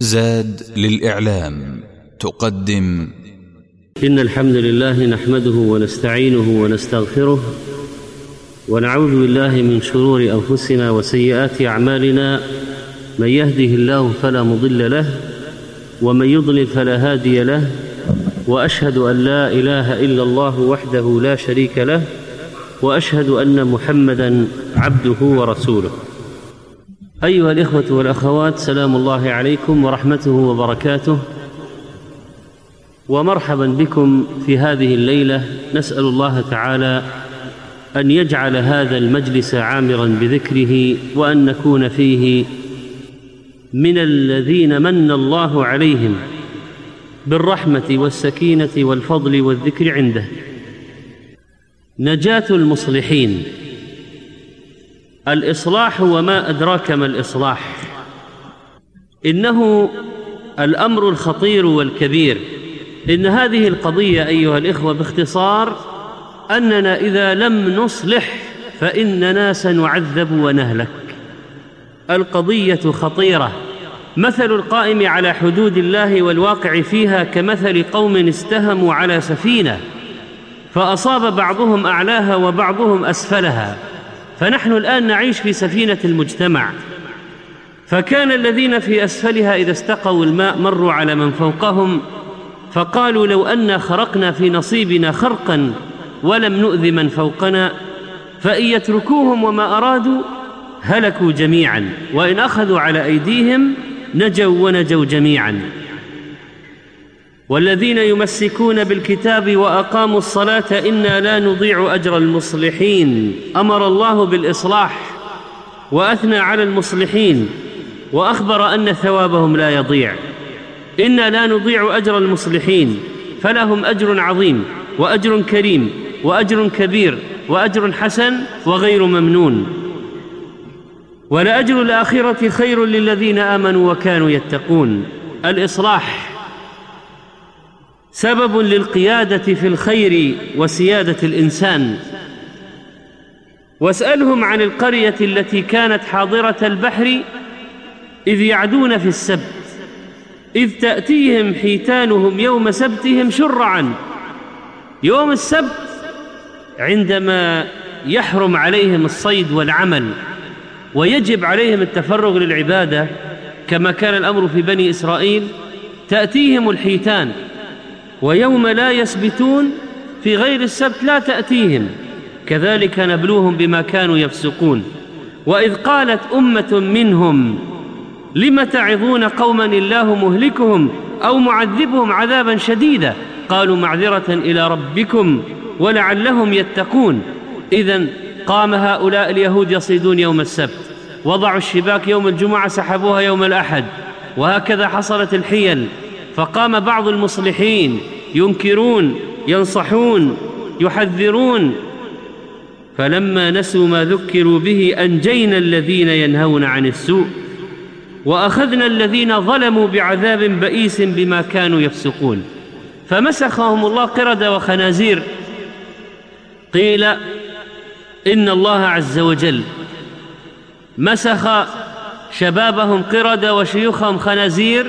زاد للإعلام تقدم. إن الحمد لله نحمده ونستعينه ونستغفره ونعوذ بالله من شرور أنفسنا وسيئات أعمالنا، من يهده الله فلا مضل له ومن يضلل فلا هادي له، وأشهد أن لا إله إلا الله وحده لا شريك له، وأشهد أن محمدًا عبده ورسوله. أيها الإخوة والأخوات، سلام الله عليكم ورحمته وبركاته، ومرحبا بكم في هذه الليلة. نسأل الله تعالى أن يجعل هذا المجلس عامرا بذكره، وأن نكون فيه من الذين من الله عليهم بالرحمة والسكينة والفضل والذكر عنده. نجاة المصلحين. الإصلاح وما أدراك ما الإصلاح، إنه الأمر الخطير والكبير. إن هذه القضية أيها الإخوة باختصار أننا إذا لم نصلح فإننا سنعذب ونهلك. القضية خطيرة. مثل القائم على حدود الله والواقع فيها كمثل قوم استهموا على سفينة فأصاب بعضهم أعلاها وبعضهم أسفلها، فنحن الآن نعيش في سفينة المجتمع، فكان الذين في أسفلها إذا استقوا الماء مروا على من فوقهم فقالوا لو أن خرقنا في نصيبنا خرقا ولم نؤذ من فوقنا، فإن يتركوهم وما أرادوا هلكوا جميعا، وإن أخذوا على أيديهم نجوا ونجوا جميعا. والذين يمسكون بالكتاب وأقاموا الصلاة إنا لا نضيع أجر المصلحين. أمر الله بالإصلاح وأثنى على المصلحين وأخبر أن ثوابهم لا يضيع. إنا لا نضيع أجر المصلحين، فلهم أجر عظيم وأجر كريم وأجر كبير وأجر حسن وغير ممنون. ولأجر الآخرة خير للذين آمنوا وكانوا يتقون. الإصلاح سبب للقيادة في الخير وسيادة الإنسان. واسألهم عن القرية التي كانت حاضرة البحر إذ يعدون في السبت إذ تأتيهم حيتانهم يوم سبتهم شرعا. يوم السبت عندما يحرم عليهم الصيد والعمل ويجب عليهم التفرغ للعبادة كما كان الأمر في بني إسرائيل، تأتيهم الحيتان، ويوم لا يسبتون في غير السبت لا تأتيهم. كذلك نبلوهم بما كانوا يفسقون. وإذ قالت أمة منهم لم تعظون قوما الله مهلكهم أو معذبهم عذابا شديدا قالوا معذرة إلى ربكم ولعلهم يتقون. إذن قام هؤلاء اليهود يصيدون يوم السبت، وضعوا الشباك يوم الجمعة سحبوها يوم الأحد، وهكذا حصلت الحيل. فقام بعض المصلحين ينكرون ينصحون يحذرون، فلما نسوا ما ذكروا به أنجينا الذين ينهون عن السوء وأخذنا الذين ظلموا بعذاب بئيس بما كانوا يفسقون. فمسخهم الله قردة وخنازير. قيل إن الله عز وجل مسخ شبابهم قردة وشيوخهم خنازير،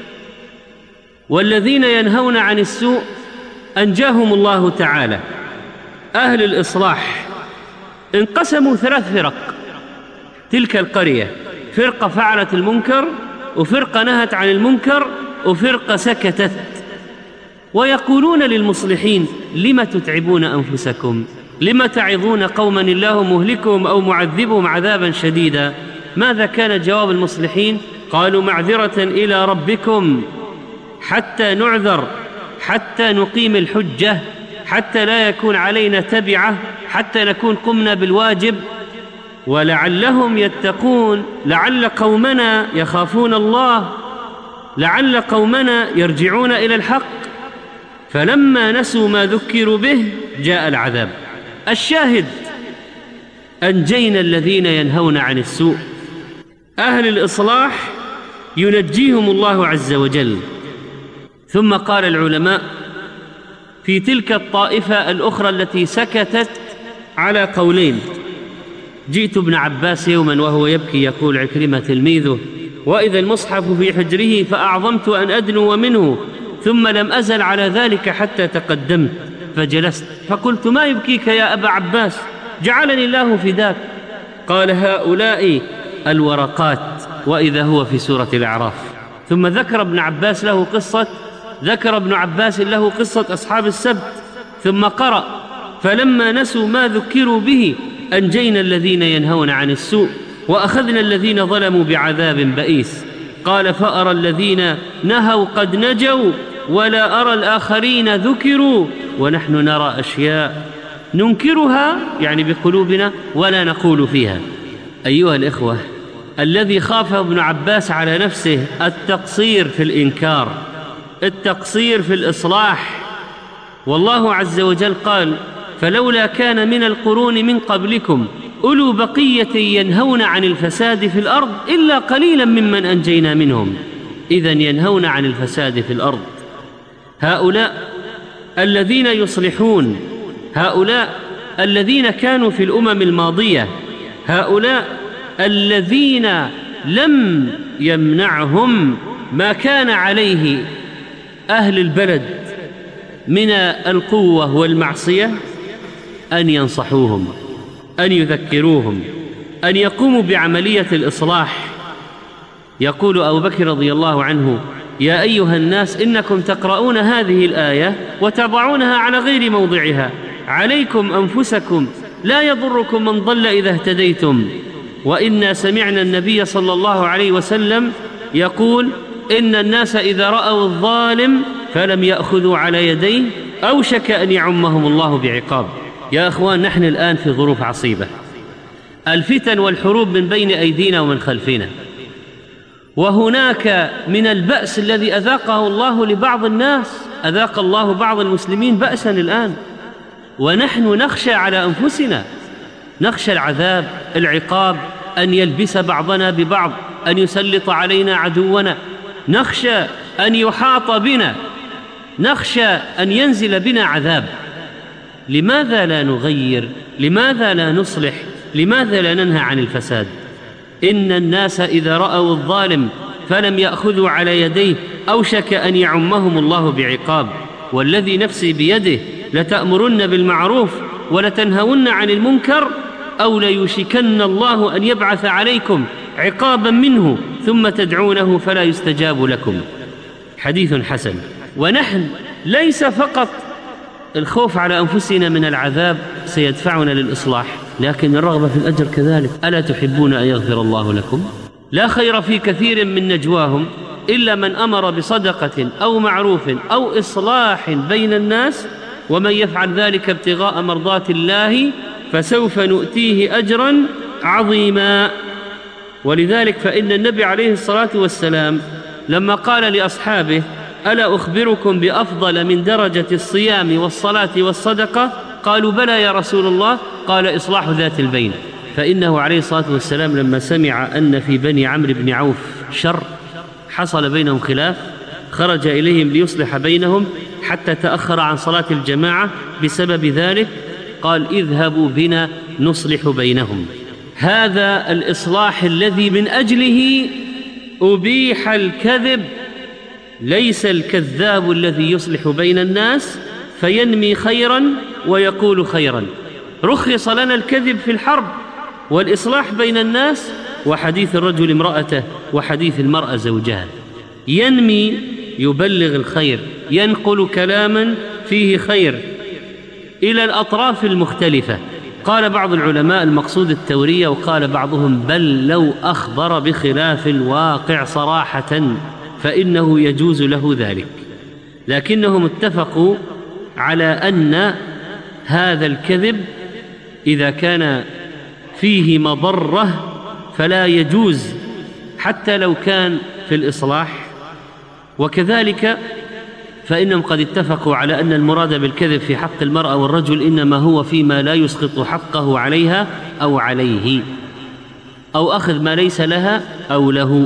والذين ينهون عن السوء أنجاهم الله تعالى. أهل الإصلاح انقسموا 3 فرق. تلك القرية فرقة فعلت المنكر، وفرقة نهت عن المنكر، وفرقة سكتت. ويقولون للمصلحين لم تتعبون أنفسكم؟ لم تعظون قوما الله مهلكهم أو معذبهم عذابا شديدا؟ ماذا كان جواب المصلحين؟ قالوا معذرة إلى ربكم حتى نعذر، حتى نقيم الحجة، حتى لا يكون علينا تبعة، حتى نكون قمنا بالواجب، ولعلهم يتقون، لعل قومنا يخافون الله، لعل قومنا يرجعون إلى الحق. فلما نسوا ما ذكروا به جاء العذاب. الشاهد أنجينا الذين ينهون عن السوء. أهل الإصلاح ينجيهم الله عز وجل. ثم قال العلماء في تلك الطائفة الأخرى التي سكتت على قولين. جئت ابن عباس يوما وهو يبكي يقول عكرمة تلميذه وإذا المصحف في حجره فأعظمت أن أدنو منه، ثم لم أزل على ذلك حتى تقدمت فجلست، فقلت: ما يبكيك يا أبا عباس؟ جعلني الله فداك. قال: هؤلاء الورقات، وإذا هو في سورة الأعراف. ثم ذكر ابن عباس له قصة أصحاب السبت، ثم قرأ: فلما نسوا ما ذكروا به أنجينا الذين ينهون عن السوء وأخذنا الذين ظلموا بعذاب بئيس. قال: فأرى الذين نهوا قد نجوا ولا أرى الآخرين ذكروا ونحن نرى أشياء ننكرها، يعني بقلوبنا، ولا نقول فيها. أيها الإخوة، الذي خافه ابن عباس على نفسه التقصير في الإنكار، التقصير في الإصلاح. والله عز وجل قال: فلولا كان من القرون من قبلكم أولو بقية ينهون عن الفساد في الأرض إلا قليلا ممن أنجينا منهم. إذن ينهون عن الفساد في الأرض. هؤلاء الذين يصلحون، هؤلاء الذين كانوا في الأمم الماضية، هؤلاء الذين لم يمنعهم ما كان عليه أهل البلد من القوة والمعصية أن ينصحوهم، أن يذكروهم، أن يقوموا بعملية الإصلاح. يقول أبو بكر رضي الله عنه: يا أيها الناس إنكم تقرؤون هذه الآية وتضعونها على غير موضعها، عليكم أنفسكم لا يضركم من ضل إذا اهتديتم. وإنا سمعنا النبي صلى الله عليه وسلم يقول: إن الناس إذا رأوا الظالم فلم يأخذوا على يديه أوشك أن يعمهم الله بعقاب. يا أخوان، نحن الآن في ظروف عصيبة، الفتن والحروب من بين أيدينا ومن خلفنا، وهناك من البأس الذي أذاقه الله لبعض الناس، أذاق الله بعض المسلمين بأسا الآن، ونحن نخشى على أنفسنا، نخشى العذاب، العقاب، أن يلبس بعضنا ببعض، أن يسلط علينا عدونا، نخشى أن يحاط بنا، نخشى أن ينزل بنا عذاب. لماذا لا نغير؟ لماذا لا نصلح؟ لماذا لا ننهى عن الفساد؟ إن الناس إذا رأوا الظالم فلم يأخذوا على يديه أوشك أن يعمهم الله بعقاب. والذي نفسي بيده لتأمرن بالمعروف ولتنهون عن المنكر أو ليوشكن الله أن يبعث عليكم عقابا منه ثم تدعونه فلا يستجاب لكم. حديث حسن. ونحن ليس فقط الخوف على أنفسنا من العذاب سيدفعنا للإصلاح، لكن الرغبة في الأجر كذلك. ألا تحبون أن يغفر الله لكم؟ لا خير في كثير من نجواهم إلا من أمر بصدقة أو معروف أو إصلاح بين الناس، ومن يفعل ذلك ابتغاء مرضات الله فسوف نؤتيه أجرا عظيما. ولذلك فإن النبي عليه الصلاة والسلام لما قال لأصحابه: ألا أخبركم بأفضل من درجة الصيام والصلاة والصدقة؟ قالوا: بلى يا رسول الله. قال: إصلاح ذات البين. فإنه عليه الصلاة والسلام لما سمع أن في بني عمرو بن عوف شر، حصل بينهم خلاف، خرج إليهم ليصلح بينهم حتى تأخر عن صلاة الجماعة بسبب ذلك. قال: اذهبوا بنا نصلح بينهم. هذا الإصلاح الذي من أجله أبيح الكذب، ليس الكذاب الذي يصلح بين الناس فينمي خيرا ويقول خيرا. رخص لنا الكذب في الحرب والإصلاح بين الناس، وحديث الرجل امرأته وحديث المرأة زوجها. ينمي، يبلغ الخير، ينقل كلاما فيه خير إلى الأطراف المختلفة. قال بعض العلماء المقصود التورية، وقال بعضهم بل لو أخبر بخلاف الواقع صراحة فإنه يجوز له ذلك. لكنهم اتفقوا على أن هذا الكذب إذا كان فيه مضرة فلا يجوز حتى لو كان في الإصلاح. وكذلك فإنهم قد اتفقوا على أن المراد بالكذب في حق المرأة والرجل إنما هو فيما لا يسقط حقه عليها أو عليه، أو أخذ ما ليس لها أو له،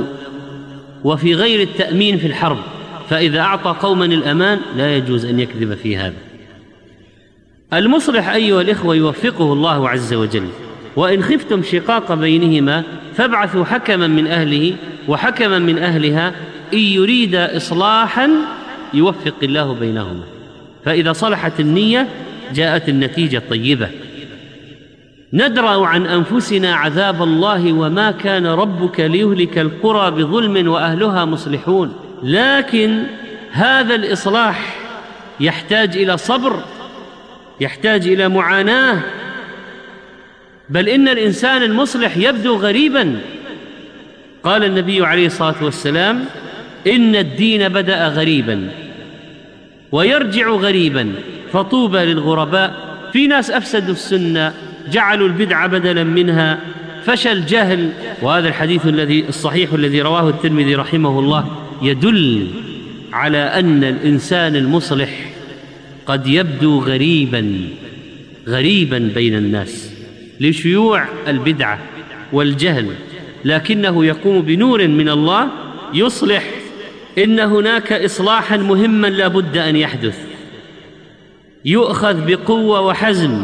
وفي غير التأمين في الحرب، فإذا أعطى قوما الأمان لا يجوز أن يكذب في هذا. المصلح أيها الإخوة يوفقه الله عز وجل وإن خفتم شقاق بينهما فابعثوا حكما من أهله وحكما من أهلها إن يريد إصلاحا يوفق الله بينهما. فإذا صلحت النية جاءت النتيجة الطيبة. ندرأ عن أنفسنا عذاب الله وما كان ربك ليهلك القرى بظلم وأهلها مصلحون. لكن هذا الإصلاح يحتاج إلى صبر، يحتاج إلى معاناة، بل إن الإنسان المصلح يبدو غريبا. قال النبي عليه الصلاة والسلام: إن الدين بدأ غريبا ويرجع غريبا فطوبى للغرباء. في ناس أفسدوا السنة، جعلوا البدعة بدلا منها، فشى الجهل. وهذا الحديث الصحيح الذي رواه الترمذي رحمه الله يدل على أن الإنسان المصلح قد يبدو غريبا بين الناس لشيوع البدعة والجهل، لكنه يقوم بنور من الله يصلح. إن هناك إصلاحا مهما لا بد أن يحدث، يؤخذ بقوة وحزم.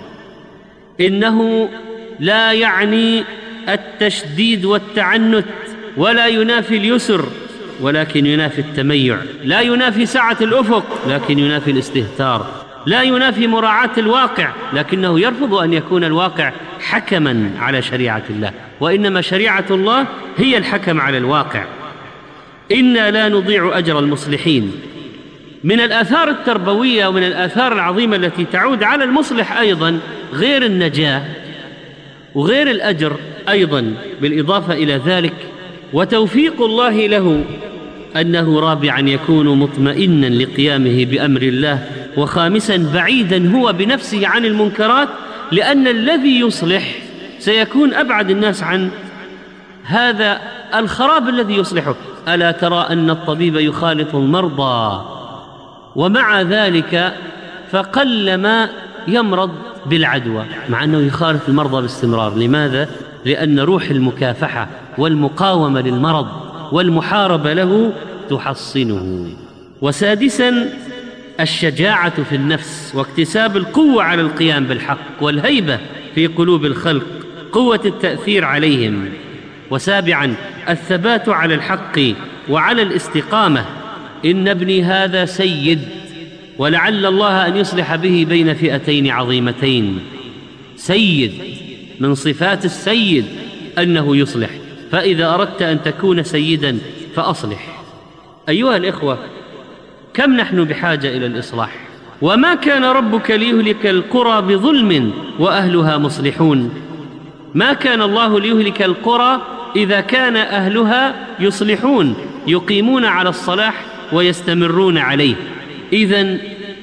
إنه لا يعني التشديد والتعنت، ولا ينافي اليسر، ولكن ينافي التميع. لا ينافي سعة الأفق، لكن ينافي الاستهتار. لا ينافي مراعاة الواقع، لكنه يرفض أن يكون الواقع حكما على شريعة الله، وإنما شريعة الله هي الحكم على الواقع. إنا لا نضيع أجر المصلحين. من الآثار التربوية ومن الآثار العظيمة التي تعود على المصلح أيضا غير النجاة وغير الأجر أيضا بالإضافة إلى ذلك، وتوفيق الله له أنه رابعا يكون مطمئنا لقيامه بأمر الله، وخامسا بعيدا هو بنفسه عن المنكرات، لأن الذي يصلح سيكون أبعد الناس عن هذا الخراب الذي يصلحه. ألا ترى أن الطبيب يخالط المرضى ومع ذلك فقلما يمرض بالعدوى، مع أنه يخالط المرضى باستمرار. لماذا؟ لأن روح المكافحة والمقاومة للمرض والمحاربة له تحصنه. وسادسا الشجاعة في النفس واكتساب القوة على القيام بالحق، والهيبة في قلوب الخلق، قوة التأثير عليهم. وسابعا الثبات على الحق وعلى الاستقامة. إن ابني هذا سيد، ولعل الله أن يصلح به بين فئتين عظيمتين. سيد، من صفات السيد أنه يصلح، فإذا أردت أن تكون سيدا فأصلح. أيها الإخوة، كم نحن بحاجة إلى الإصلاح. وما كان ربك ليهلك القرى بظلم وأهلها مصلحون. ما كان الله ليهلك القرى إذا كان أهلها يصلحون، يقيمون على الصلاح ويستمرون عليه. إذن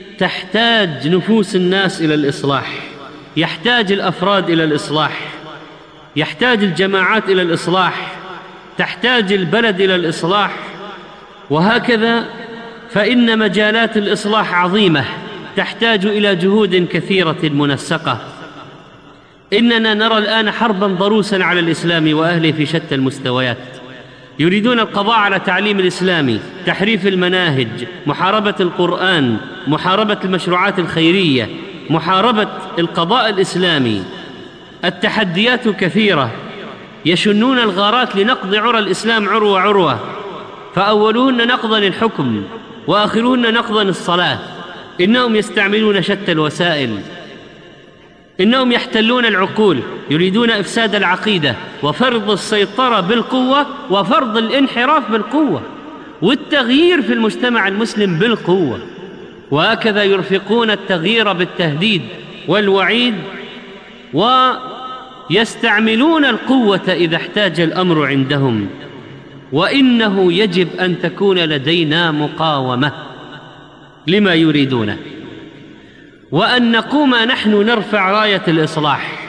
تحتاج نفوس الناس إلى الإصلاح، يحتاج الأفراد إلى الإصلاح، يحتاج الجماعات إلى الإصلاح، تحتاج البلد إلى الإصلاح، وهكذا. فإن مجالات الإصلاح عظيمة تحتاج إلى جهود كثيرة منسقة. إننا نرى الآن حربا ضروسا على الإسلام وأهله في شتى المستويات. يريدون القضاء على التعليم الإسلامي، تحريف المناهج، محاربة القرآن، محاربة المشروعات الخيرية، محاربة القضاء الإسلامي. التحديات كثيرة. يشنون الغارات لنقض عرى الإسلام عروة عروة، فأولهن نقضا الحكم وآخرهن نقضا الصلاة. إنهم يستعملون شتى الوسائل، إنهم يحتلون العقول، يريدون إفساد العقيدة وفرض السيطرة بالقوة وفرض الانحراف بالقوة والتغيير في المجتمع المسلم بالقوة. وهكذا يرفقون التغيير بالتهديد والوعيد، ويستعملون القوة إذا احتاج الأمر عندهم. وإنه يجب أن تكون لدينا مقاومة لما يريدونه، وأن نقوم نحن نرفع راية الإصلاح.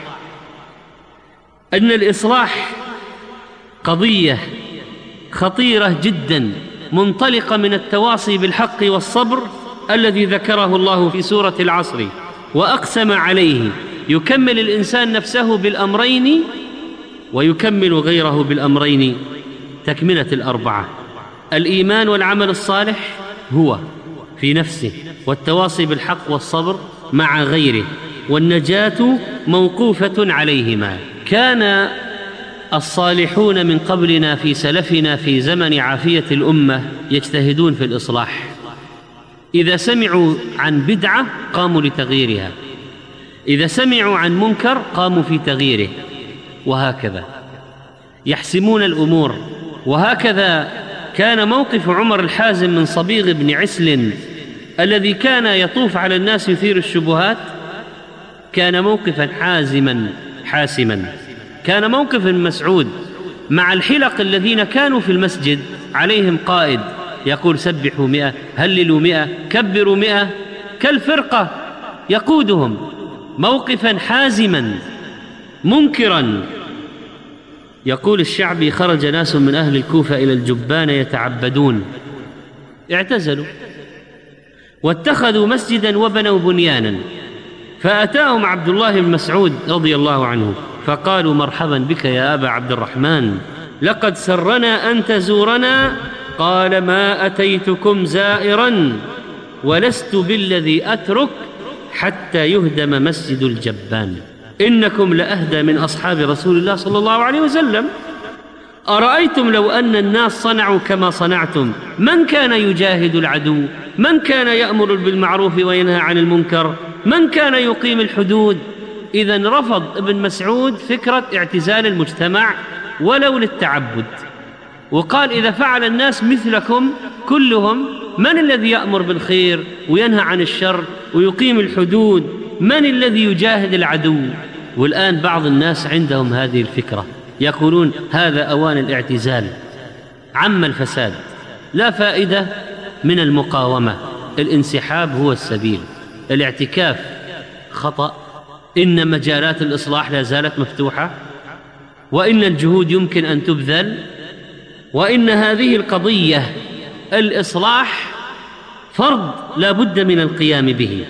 أن الإصلاح قضية خطيرة جدا، منطلقة من التواصي بالحق والصبر الذي ذكره الله في سورة العصر وأقسم عليه. يكمل الإنسان نفسه بالأمرين ويكمل غيره بالأمرين، تكملة الأربعة: الإيمان والعمل الصالح هو في نفسه، والتواصي بالحق والصبر مع غيره، والنجاة موقوفة عليهما. كان الصالحون من قبلنا في سلفنا في زمن عافية الأمة يجتهدون في الإصلاح، إذا سمعوا عن بدعة قاموا لتغييرها، إذا سمعوا عن منكر قاموا في تغييره، وهكذا يحسمون الأمور. وهكذا كان موقف عمر الحازم من صبيغ بن عسل الذي كان يطوف على الناس يثير الشبهات، كان موقفا حاسما. كان موقف مسعود مع الحلق الذين كانوا في المسجد، عليهم قائد يقول سبحوا 100، هللوا 100، كبروا 100، كالفرقة يقودهم موقفا حازما منكرا. يقول الشعبي: خرج ناس من أهل الكوفة إلى الجبان يتعبدون، اعتزلوا واتخذوا مسجدا وبنوا بنيانا، فأتاهم عبد الله بن مسعود رضي الله عنه فقالوا: مرحبا بك يا أبا عبد الرحمن، لقد سرنا أن تزورنا. قال: ما أتيتكم زائرا ولست بالذي أترك حتى يهدم مسجد الجبان، إنكم لأهدى من أصحاب رسول الله صلى الله عليه وسلم. أرأيتم لو أن الناس صنعوا كما صنعتم، من كان يجاهد العدو؟ من كان يأمر بالمعروف وينهى عن المنكر؟ من كان يقيم الحدود؟ إذن رفض ابن مسعود فكرة اعتزال المجتمع ولو للتعبد، وقال: إذا فعل الناس مثلكم كلهم، من الذي يأمر بالخير وينهى عن الشر ويقيم الحدود؟ من الذي يجاهد العدو؟ والآن بعض الناس عندهم هذه الفكرة، يقولون هذا أوان الاعتزال، عم الفساد، لا فائدة من المقاومة، الانسحاب هو السبيل، الاعتكاف خطأ، إن مجالات الإصلاح لا زالت مفتوحة، وإن الجهود يمكن أن تبذل، وإن هذه القضية الإصلاح فرض لا بد من القيام به.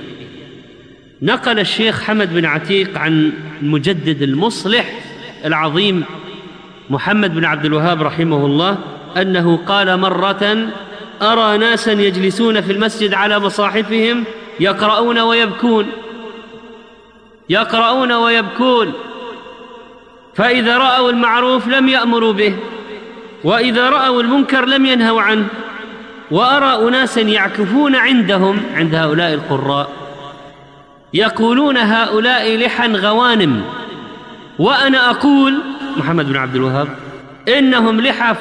نقل الشيخ حمد بن عتيق عن المجدد المصلح العظيم محمد بن عبد الوهاب رحمه الله أنه قال مرة: أرى ناسا يجلسون في المسجد على مصاحفهم يقرؤون ويبكون، فإذا رأوا المعروف لم يأمروا به، وإذا رأوا المنكر لم ينهوا عنه. وأرى أناسا يعكفون عندهم، عند هؤلاء القراء، يقولون هؤلاء لحى غوانم، وأنا أقول محمد بن عبد الوهاب إنهم لحى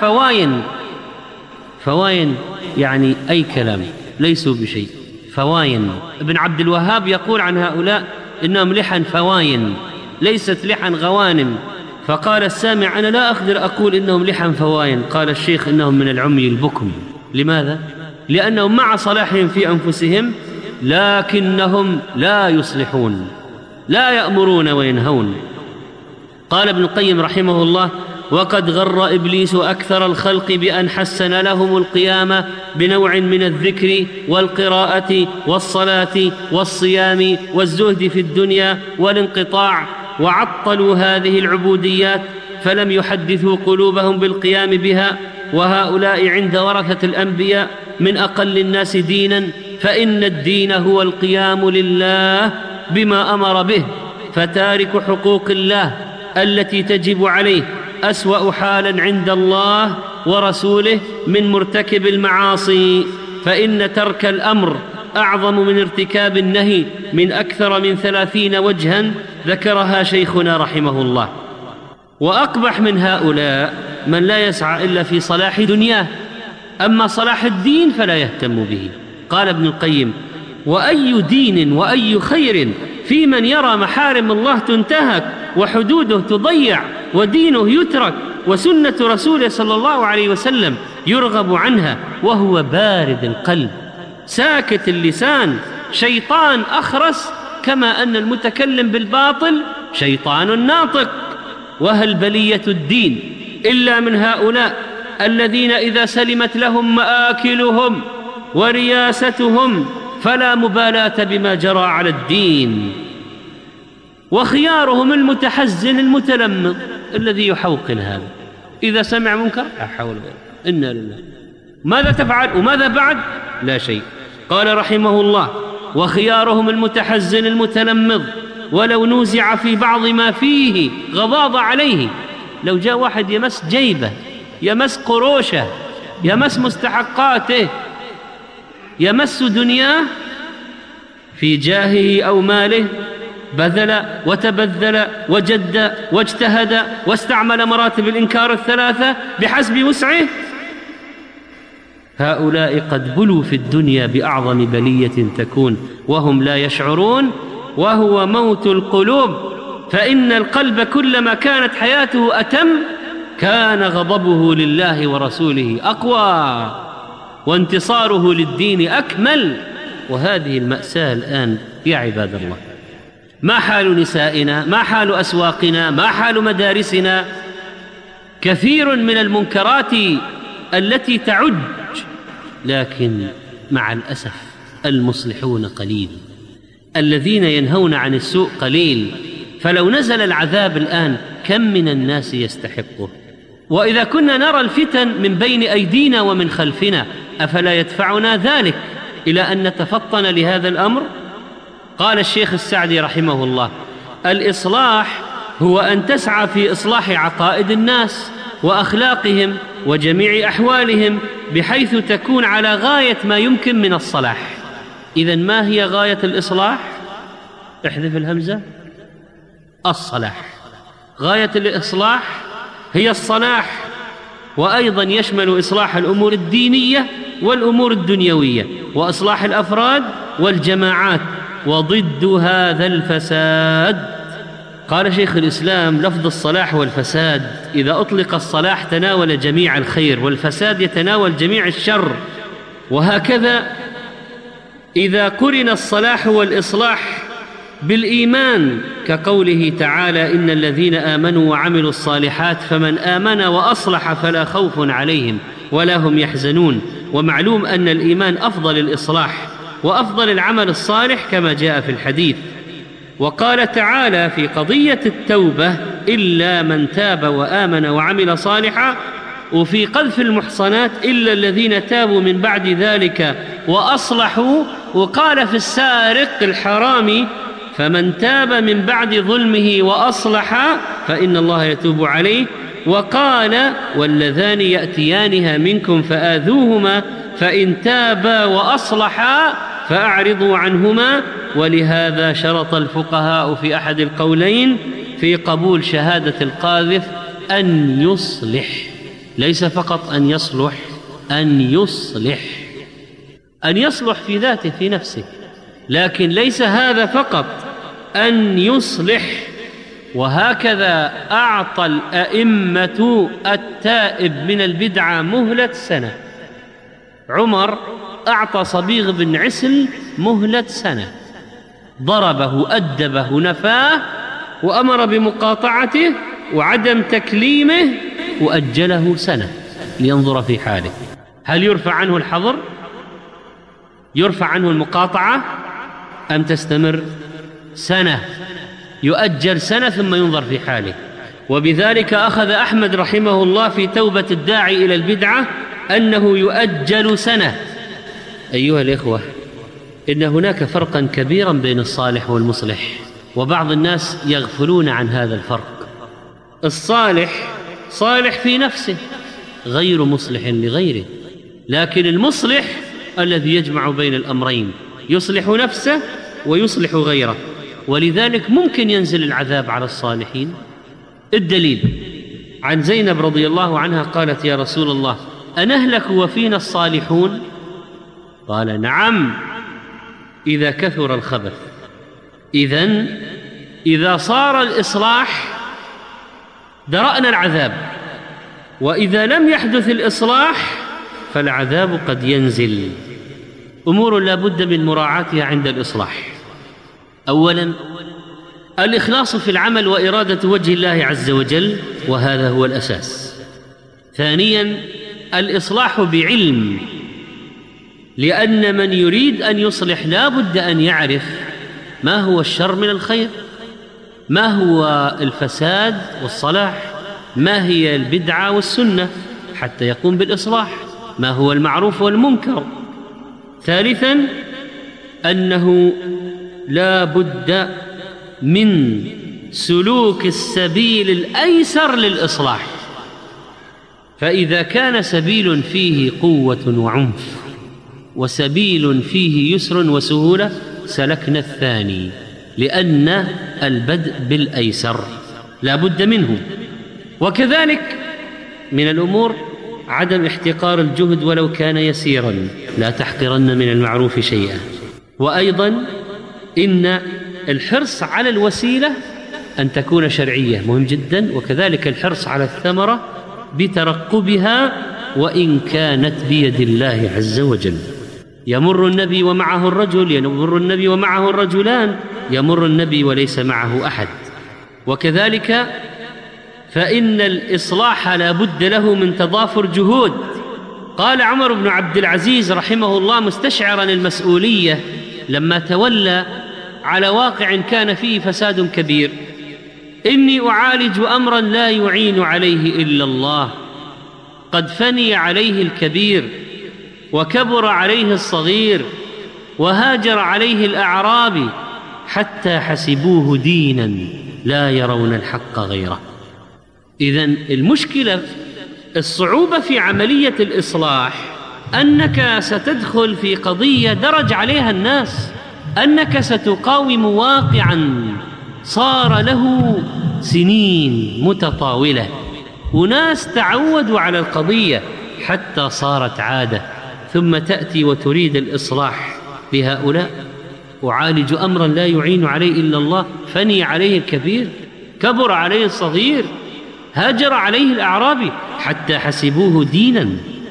فواين يعني أي كلام، ليسوا بشيء، فواين. ابن عبد الوهاب يقول عن هؤلاء إنهم لحى فواين، ليست لحى غوانم. فقال السامع: أنا لا أقدر أقول إنهم لحى فواين. قال الشيخ: إنهم من العمي البكم. لماذا؟ لأنهم مع صلاحهم في أنفسهم لكنهم لا يصلحون، لا يأمرون وينهون. قال ابن القيم رحمه الله: وقد غر إبليس أكثر الخلق بأن حسن لهم القيام بنوع من الذكر والقراءة والصلاة والصيام والزهد في الدنيا والانقطاع، وعطلوا هذه العبوديات فلم يحدثوا قلوبهم بالقيام بها. وهؤلاء عند ورثة الأنبياء من أقل الناس دينا، فإن الدين هو القيام لله بما أمر به، فتارك حقوق الله التي تجب عليه أسوأ حالا عند الله ورسوله من مرتكب المعاصي، فإن ترك الأمر أعظم من ارتكاب النهي من أكثر من 30 وجها ذكرها شيخنا رحمه الله. وأقبح من هؤلاء من لا يسعى إلا في صلاح دنياه، أما صلاح الدين فلا يهتم به. قال ابن القيم: وأي دين وأي خير في من يرى محارم الله تنتهك وحدوده تضيع ودينه يترك وسنة رسوله صلى الله عليه وسلم يرغب عنها، وهو بارد القلب ساكت اللسان، شيطان أخرس، كما أن المتكلم بالباطل شيطان ناطق. وهل بلية الدين إلا من هؤلاء الذين إذا سلمت لهم مآكلهم ورياستهم فلا مبالاة بما جرى على الدين، وخيارهم المتحزن المتلمذ الذي يحوقن هذا، إذا سمع منكر لا حول ولا قوة إنا لله، ماذا تفعل وماذا بعد؟ لا شيء. قال رحمه الله: وخيارهم المتحزن المتلمذ ولو نوزع في بعض ما فيه غضاض عليه. لو جاء واحد يمس جيبه، يمس قروشه، يمس مستحقاته، يمس دنياه في جاهه أو ماله، بذل وتبذل وجد واجتهد واستعمل مراتب الإنكار الثلاثة بحسب وسعه، هؤلاء قد بلوا في الدنيا بأعظم بلية تكون وهم لا يشعرون، وهو موت القلوب. فإن القلب كلما كانت حياته أتم كان غضبه لله ورسوله أقوى وانتصاره للدين أكمل. وهذه المأساة الآن يا عباد الله. ما حال نسائنا؟ ما حال أسواقنا؟ ما حال مدارسنا؟ كثير من المنكرات التي تعج، لكن مع الأسف المصلحون قليل، الذين ينهون عن السوء قليل. فلو نزل العذاب الآن كم من الناس يستحقه؟ وإذا كنا نرى الفتن من بين أيدينا ومن خلفنا أفلا يدفعنا ذلك إلى أن نتفطن لهذا الأمر؟ قال الشيخ السعدي رحمه الله: الإصلاح هو أن تسعى في إصلاح عقائد الناس وأخلاقهم وجميع أحوالهم بحيث تكون على غاية ما يمكن من الصلاح. إذن ما هي غاية الإصلاح؟ احذف الهمزة. الصلاح. غاية الإصلاح هي الصلاح، وأيضا يشمل إصلاح الأمور الدينية والأمور الدنيوية وإصلاح الأفراد والجماعات، وضد هذا الفساد. قال شيخ الإسلام: لفظ الصلاح والفساد إذا أطلق الصلاح تناول جميع الخير، والفساد يتناول جميع الشر، وهكذا إذا قرن الصلاح والإصلاح بالإيمان كقوله تعالى: إن الذين آمنوا وعملوا الصالحات فمن آمن وأصلح فلا خوف عليهم ولا هم يحزنون. ومعلوم أن الإيمان أفضل الإصلاح وأفضل العمل الصالح كما جاء في الحديث. وقال تعالى في قضية التوبة: إلا من تاب وآمن وعمل صالحا، وفي قذف المحصنات: إلا الذين تابوا من بعد ذلك وأصلحوا. وقال في السارق الحرامي: فمن تاب من بعد ظلمه وأصلح فإن الله يتوب عليه. وقال: واللذان يأتيانها منكم فآذوهما فإن تابا وأصلحا فأعرضوا عنهما. ولهذا شرط الفقهاء في أحد القولين في قبول شهادة القاذف أن يصلح، ليس فقط أن يصلح، أن يصلح، أن يصلح في ذاته في نفسه، لكن ليس هذا فقط، أن يصلح. وهكذا أعطى الأئمة التائب من البدعة مهلة سنة. عمر أعطى صبيغ بن عسل مهلة سنة، ضربه، أدبه، نفاه، وأمر بمقاطعته وعدم تكليمه، وأجله سنة لينظر في حاله. هل يرفع عنه الحظر؟ يرفع عنه المقاطعة أم تستمر؟ سنة، يؤجل سنة ثم ينظر في حاله. وبذلك أخذ أحمد رحمه الله في توبة الداعي إلى البدعة أنه يؤجل سنة. أيها الإخوة، إن هناك فرقا كبيرا بين الصالح والمصلح، وبعض الناس يغفلون عن هذا الفرق. الصالح صالح في نفسه غير مصلح لغيره، لكن المصلح الذي يجمع بين الأمرين، يصلح نفسه ويصلح غيره. ولذلك ممكن ينزل العذاب على الصالحين. الدليل عن زينب رضي الله عنها قالت: يا رسول الله، أنهلك وفينا الصالحون؟ قال: نعم، إذا كثر الخبث. إذن إذا صار الإصلاح درأنا العذاب، وإذا لم يحدث الإصلاح فالعذاب قد ينزل. أمور لا بد من مراعاتها عند الإصلاح. أولا، الإخلاص في العمل وإرادة وجه الله عز وجل، وهذا هو الأساس. ثانيا، الإصلاح بعلم، لأن من يريد أن يصلح لا بد أن يعرف ما هو الشر من الخير، ما هو الفساد والصلاح، ما هي البدعة والسنة، حتى يقوم بالإصلاح، ما هو المعروف والمنكر. ثالثا، أنه لا بد من سلوك السبيل الأيسر للإصلاح. فإذا كان سبيل فيه قوة وعنف وسبيل فيه يسر وسهولة سلكنا الثاني، لأن البدء بالأيسر لا بد منه. وكذلك من الأمور عدم احتقار الجهد ولو كان يسيرا، لا تحقرن من المعروف شيئا. وأيضا إن الحرص على الوسيلة أن تكون شرعية مهم جدا، وكذلك الحرص على الثمرة بترقبها وإن كانت بيد الله عز وجل. يمر النبي ومعه الرجل، يمر النبي ومعه الرجلان، يمر النبي وليس معه أحد. وكذلك فإن الإصلاح لا بد له من تضافر جهود. قال عمر بن عبد العزيز رحمه الله مستشعرا المسؤولية لما تولى على واقع كان فيه فساد كبير: إني أعالج أمرا لا يعين عليه إلا الله، قد فني عليه الكبير وكبر عليه الصغير وهاجر عليه الأعرابي حتى حسبوه دينا لا يرون الحق غيره. إذن المشكلة الصعوبة في عملية الإصلاح أنك ستدخل في قضية درج عليها الناس، أنك ستقاوم واقعا صار له سنين متطاولة، وناس تعودوا على القضية حتى صارت عادة، ثم تأتي وتريد الإصلاح بهؤلاء. أعالج أمرا لا يعين عليه إلا الله، فني عليه الكبير، كبر عليه الصغير، هاجر عليه الأعرابي حتى حسبوه دينا.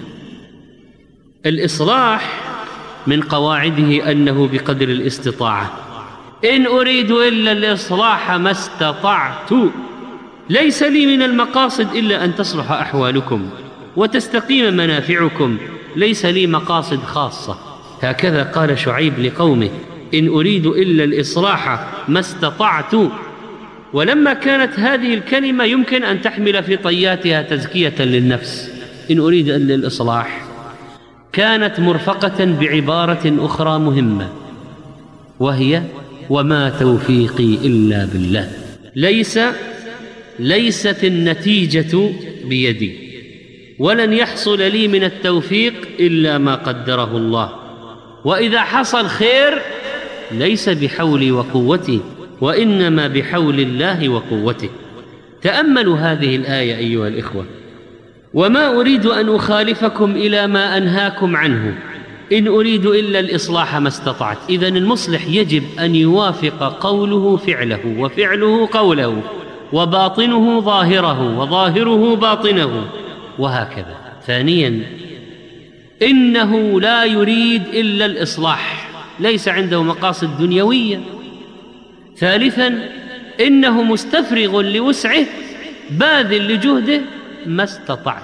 الإصلاح من قواعده أنه بقدر الاستطاعة. إن أريد إلا الإصلاح ما استطعت، ليس لي من المقاصد إلا أن تصلح أحوالكم وتستقيم منافعكم، ليس لي مقاصد خاصة. هكذا قال شعيب لقومه: إن أريد إلا الإصلاح ما استطعت. ولما كانت هذه الكلمة يمكن أن تحمل في طياتها تزكية للنفس، إن أريد إلا الإصلاح، كانت مرفقة بعبارة أخرى مهمة، وهي: وما توفيقي إلا بالله. ليست النتيجة بيدي، ولن يحصل لي من التوفيق إلا ما قدره الله، وإذا حصل خير ليس بحولي وقوتي، وإنما بحول الله وقوته. تأملوا هذه الآية أيها الإخوة: وما أريد أن أخالفكم إلى ما أنهاكم عنه، إن أريد إلا الإصلاح ما استطعت. إذن المصلح يجب أن يوافق قوله فعله، وفعله قوله، وباطنه ظاهره، وظاهره باطنه، وهكذا. ثانيا، إنه لا يريد إلا الإصلاح، ليس عنده مقاصد دنيوية. ثالثا، إنه مستفرغ لوسعه باذل لجهده ما استطعت.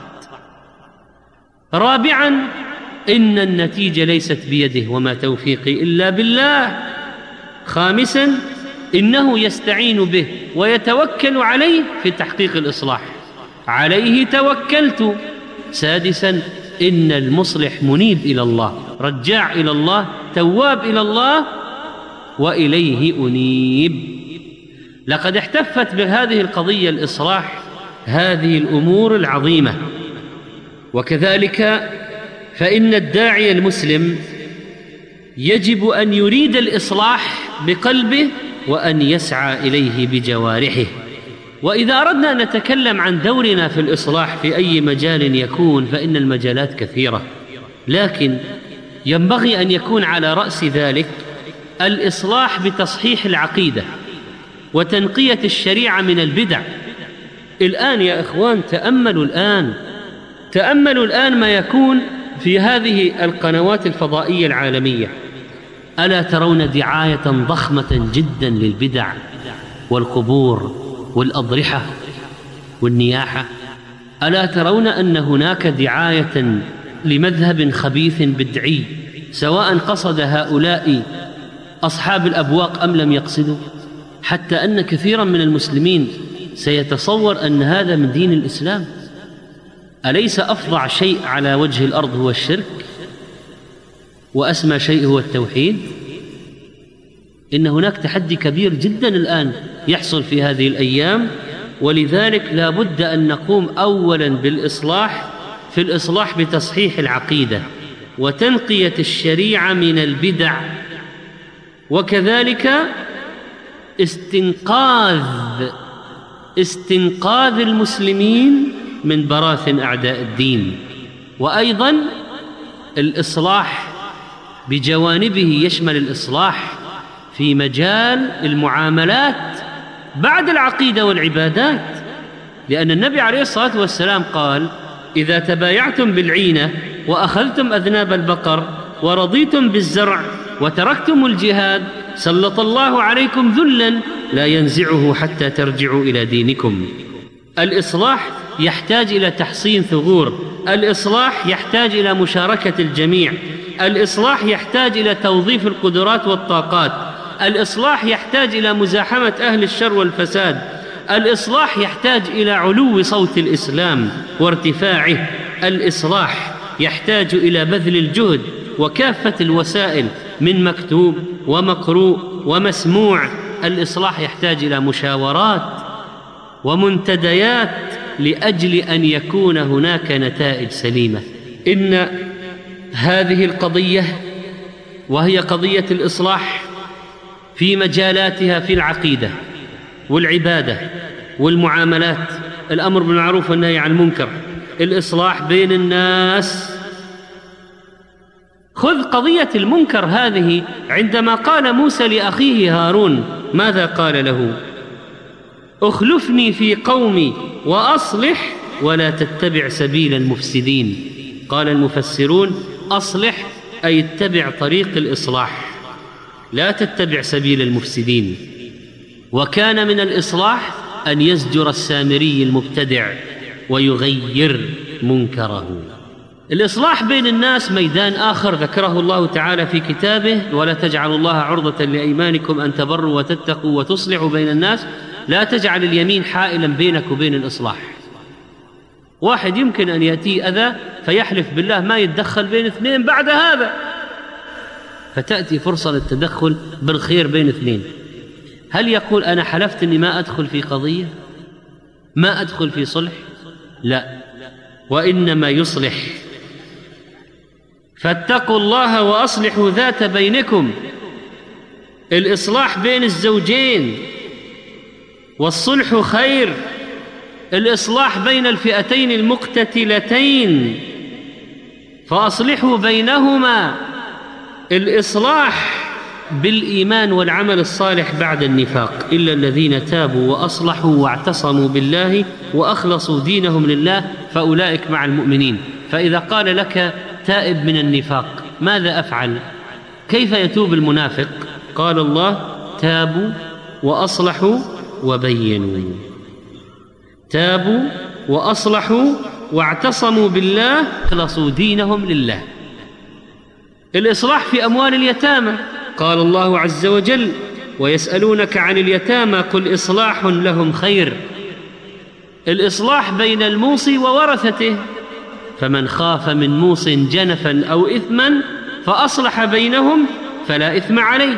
رابعا، إن النتيجة ليست بيده، وما توفيقي إلا بالله. خامسا، إنه يستعين به ويتوكل عليه في تحقيق الإصلاح، عليه توكلت. سادسا، إن المصلح منيب إلى الله، رجاع إلى الله، تواب إلى الله، وإليه أنيب. لقد احتفت بهذه القضية الإصلاح هذه الأمور العظيمة. وكذلك فإن الداعي المسلم يجب أن يريد الإصلاح بقلبه وأن يسعى إليه بجوارحه. وإذا أردنا أن نتكلم عن دورنا في الإصلاح في أي مجال يكون، فإن المجالات كثيرة، لكن ينبغي أن يكون على رأس ذلك الإصلاح بتصحيح العقيدة وتنقية الشريعة من البدع. الآن يا إخوان تأملوا الآن ما يكون في هذه القنوات الفضائية العالمية. ألا ترون دعاية ضخمة جدا للبدع والقبور والأضرحة والنياحة؟ ألا ترون أن هناك دعاية لمذهب خبيث بدعي، سواء قصد هؤلاء أصحاب الأبواق أم لم يقصدوا؟ حتى أن كثيرا من المسلمين سيتصور أن هذا من دين الإسلام. أليس أفظع شيء على وجه الأرض هو الشرك، وأسمى شيء هو التوحيد؟ إن هناك تحدي كبير جدا الآن يحصل في هذه الأيام، ولذلك لا بد أن نقوم أولا بالإصلاح، في الإصلاح بتصحيح العقيدة وتنقية الشريعة من البدع، وكذلك استنقاذ المسلمين من براثن أعداء الدين. وأيضا الإصلاح بجوانبه يشمل الإصلاح في مجال المعاملات بعد العقيدة والعبادات، لأن النبي عليه الصلاة والسلام قال: إذا تبايعتم بالعينة وأخذتم أذناب البقر ورضيتم بالزرع وتركتم الجهاد سلط الله عليكم ذلا لا ينزعه حتى ترجعوا إلى دينكم. الإصلاح يحتاج إلى تحصين ثغور، الإصلاح يحتاج إلى مشاركة الجميع، الإصلاح يحتاج إلى توظيف القدرات والطاقات، الإصلاح يحتاج إلى مزاحمة أهل الشر والفساد، الإصلاح يحتاج إلى علو صوت الإسلام وارتفاعه، الإصلاح يحتاج إلى بذل الجهد وكافة الوسائل من مكتوب ومقروء ومسموع. الإصلاح يحتاج إلى مشاورات ومنتديات لأجل أن يكون هناك نتائج سليمة. إن هذه القضية، وهي قضية الإصلاح في مجالاتها في العقيدة والعبادة والمعاملات، الأمر بالمعروف والنهي عن المنكر، الإصلاح بين الناس. خذ قضية المنكر هذه، عندما قال موسى لأخيه هارون ماذا قال له؟ اخلفني في قومي وأصلح ولا تتبع سبيل المفسدين. قال المفسرون: أصلح أي اتبع طريق الإصلاح، لا تتبع سبيل المفسدين. وكان من الإصلاح أن يزجر السامري المبتدع ويغير منكره. الإصلاح بين الناس ميدان آخر ذكره الله تعالى في كتابه: ولا تجعلوا الله عرضة لأيمانكم أن تبروا وتتقوا وتصلحوا بين الناس. لا تجعل اليمين حائلا بينك وبين الإصلاح. واحد يمكن أن يأتي أذى فيحلف بالله ما يتدخل بين اثنين بعد هذا، فتأتي فرصة للتدخل بالخير بين اثنين. هل يقول أنا حلفت أني ما أدخل في قضية، ما أدخل في صلح؟ لا، وإنما يصلح. فاتقوا الله وأصلحوا ذات بينكم. الإصلاح بين الزوجين والصلح خير، الإصلاح بين الفئتين المقتتلتين فأصلحوا بينهما، الإصلاح بالإيمان والعمل الصالح بعد النفاق، إلا الذين تابوا وأصلحوا واعتصموا بالله وأخلصوا دينهم لله فأولئك مع المؤمنين. فإذا قال لك تائب من النفاق ماذا أفعل؟ كيف يتوب المنافق؟ قال الله: تابوا وأصلحوا وبينوا. تابوا وأصلحوا واعتصموا بالله أخلصوا دينهم لله. الإصلاح في أموال اليتامى، قال الله عز وجل: ويسألونك عن اليتامى قل إصلاح لهم خير. الإصلاح بين الموصي وورثته، فمن خاف من موص جنفا أو إثما فأصلح بينهم فلا إثم عليه.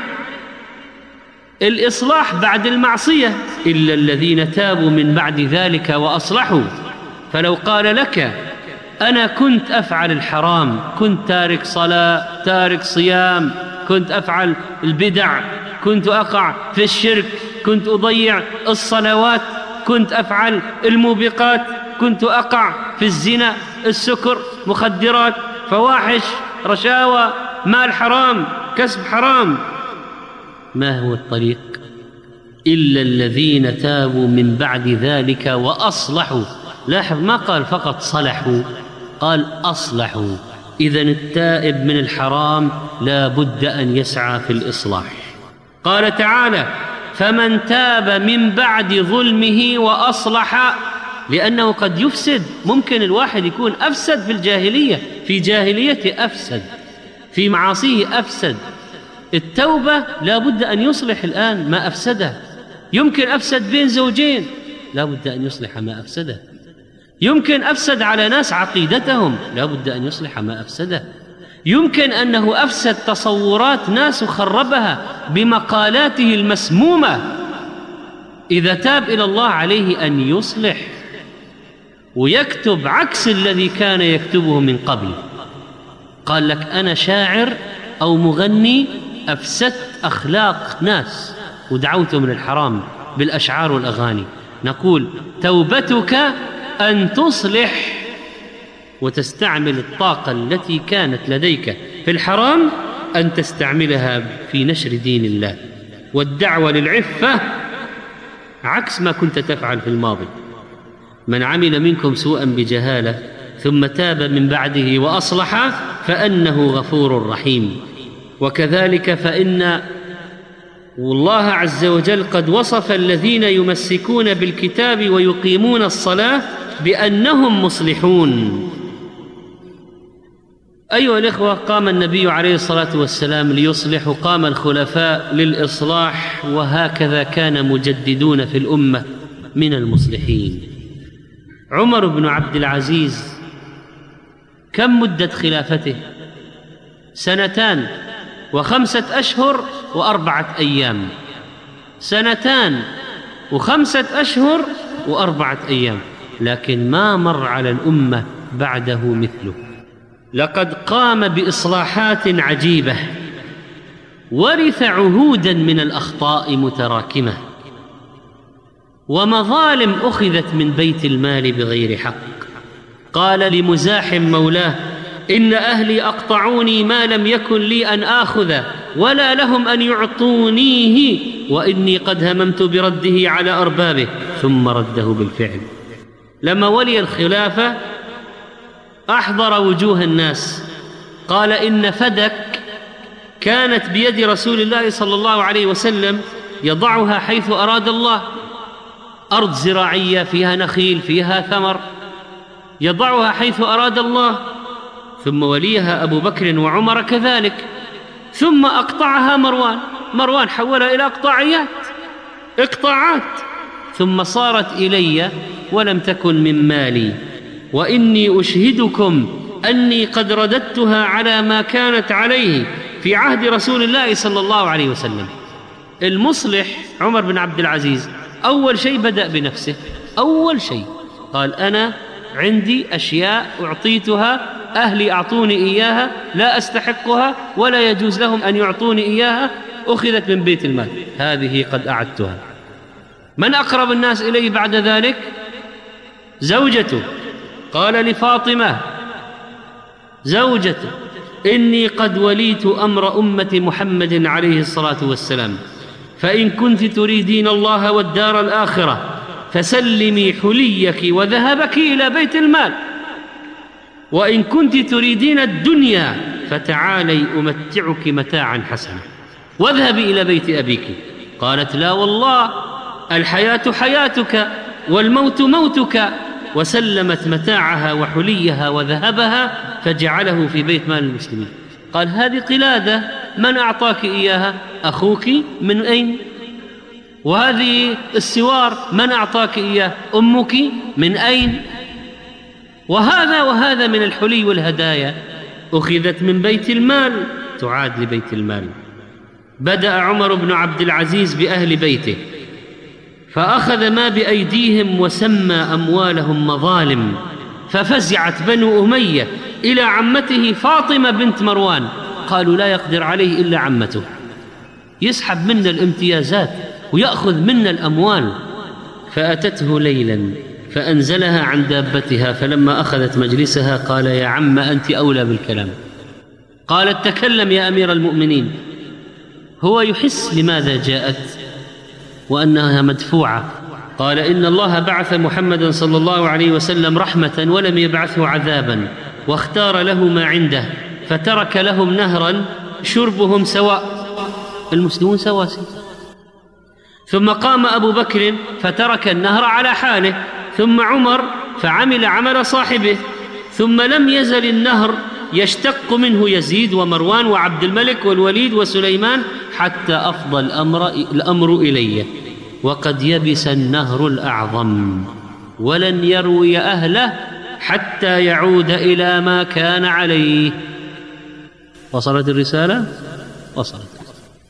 الإصلاح بعد المعصية، إلا الذين تابوا من بعد ذلك وأصلحوا. فلو قال لك أنا كنت أفعل الحرام، كنت تارك صلاة، تارك صيام، كنت أفعل البدع، كنت أقع في الشرك، كنت أضيع الصلوات، كنت أفعل الموبقات، كنت أقع في الزنا، السكر، مخدرات، فواحش، رشاوى، مال حرام، كسب حرام، ما هو الطريق؟ إلا الذين تابوا من بعد ذلك وأصلحوا. لاحظ ما قال فقط صلحوا، قال أصلحوا. إذن التائب من الحرام لا بد أن يسعى في الإصلاح. قال تعالى: فمن تاب من بعد ظلمه وأصلح، لأنه قد يفسد. ممكن الواحد يكون أفسد في الجاهلية، في جاهليته أفسد، في معاصيه أفسد. التوبة لا بد أن يصلح الآن ما أفسده. يمكن أفسد بين زوجين، لا بد أن يصلح ما أفسده. يمكن أفسد على ناس عقيدتهم، لا بد أن يصلح ما أفسده. يمكن أنه أفسد تصورات ناس وخربها، بمقالاته المسمومة. إذا تاب إلى الله عليه أن يصلح ويكتب عكس الذي كان يكتبه من قبل. قال لك أنا شاعر أو مغني أفسدت أخلاق ناس ودعوتهم للحرام بالأشعار والأغاني، نقول توبتك أن تصلح وتستعمل الطاقة التي كانت لديك في الحرام أن تستعملها في نشر دين الله والدعوة للعفة عكس ما كنت تفعل في الماضي. من عمل منكم سوءا بجهالة ثم تاب من بعده وأصلح فأنه غفور رحيم. وكذلك فإن والله عز وجل قد وصف الذين يمسكون بالكتاب ويقيمون الصلاة بأنهم مصلحون. أيها الإخوة، قام النبي عليه الصلاة والسلام ليصلح، قام الخلفاء للإصلاح، وهكذا كان مجددون في الأمة من المصلحين. عمر بن عبد العزيز كم مدة خلافته؟ 2 و5 أشهر و4 أيام. 2 و5 أشهر و4 أيام، لكن ما مر على الأمة بعده مثله. لقد قام بإصلاحات عجيبة، ورث عهودا من الأخطاء متراكمة، ومظالم أخذت من بيت المال بغير حق. قال لمزاحم مولاه: إن أهلي أقطعوني ما لم يكن لي أن آخذ ولا لهم أن يعطونيه، وإني قد هممت برده على أربابه، ثم رده بالفعل. لما ولي الخلافة أحضر وجوه الناس، قال: إن فدك كانت بيد رسول الله صلى الله عليه وسلم يضعها حيث أراد الله، أرض زراعية فيها نخيل فيها ثمر يضعها حيث أراد الله، ثم وليها أبو بكر وعمر كذلك، ثم أقطعها مروان حولها إلى إقطاعات، ثم صارت إلي ولم تكن من مالي، وإني أشهدكم أني قد رددتها على ما كانت عليه في عهد رسول الله صلى الله عليه وسلم. المصلح عمر بن عبد العزيز أول شيء بدأ بنفسه، أول شيء قال: أنا عندي أشياء أعطيتها، أهلي أعطوني إياها، لا أستحقها ولا يجوز لهم أن يعطوني إياها، أخذت من بيت المال، هذه قد أعدتها. من أقرب الناس إليه بعد ذلك؟ زوجته. قال لفاطمة زوجته: إني قد وليت أمر أمة محمد عليه الصلاة والسلام، فإن كنت تريدين الله والدار الآخرة فسلمي حليك وذهبك إلى بيت المال، وإن كنت تريدين الدنيا فتعالي أمتعك متاعا حسنا واذهبي إلى بيت أبيك. قالت: لا والله، الحياة حياتك والموت موتك، وسلمت متاعها وحليها وذهبها فجعله في بيت مال المسلمين. قال: هذه قلادة، من أعطاك إياها؟ أخوك؟ من أين؟ وهذه السوار من أعطاك إياه؟ أمك؟ من أين؟ وهذا من الحلي والهدايا أخذت من بيت المال تعاد لبيت المال. بدأ عمر بن عبد العزيز بأهل بيته، فأخذ ما بأيديهم وسمى أموالهم مظالم، ففزعت بنو أمية إلى عمته فاطمة بنت مروان، قالوا: لا يقدر عليه إلا عمته، يسحب منا الامتيازات ويأخذ منا الأموال. فأتته ليلا فأنزلها عن دابتها، فلما أخذت مجلسها قال: يا عم أنت أولى بالكلام. قالت: تكلم يا أمير المؤمنين. هو يحس لماذا جاءت وأنها مدفوعة. قال: إن الله بعث محمدا صلى الله عليه وسلم رحمة ولم يبعثه عذابا، واختار له ما عنده، فترك لهم نهرا شربهم سواء، المسلمون سواسي. ثم قام أبو بكر فترك النهر على حاله، ثم عمر فعمل عمل صاحبه، ثم لم يزل النهر يشتق منه يزيد ومروان وعبد الملك والوليد وسليمان حتى أفضى الأمر إلي، وقد يبس النهر الأعظم ولن يروي أهله حتى يعود إلى ما كان عليه. وصلت الرسالة؟ وصلت.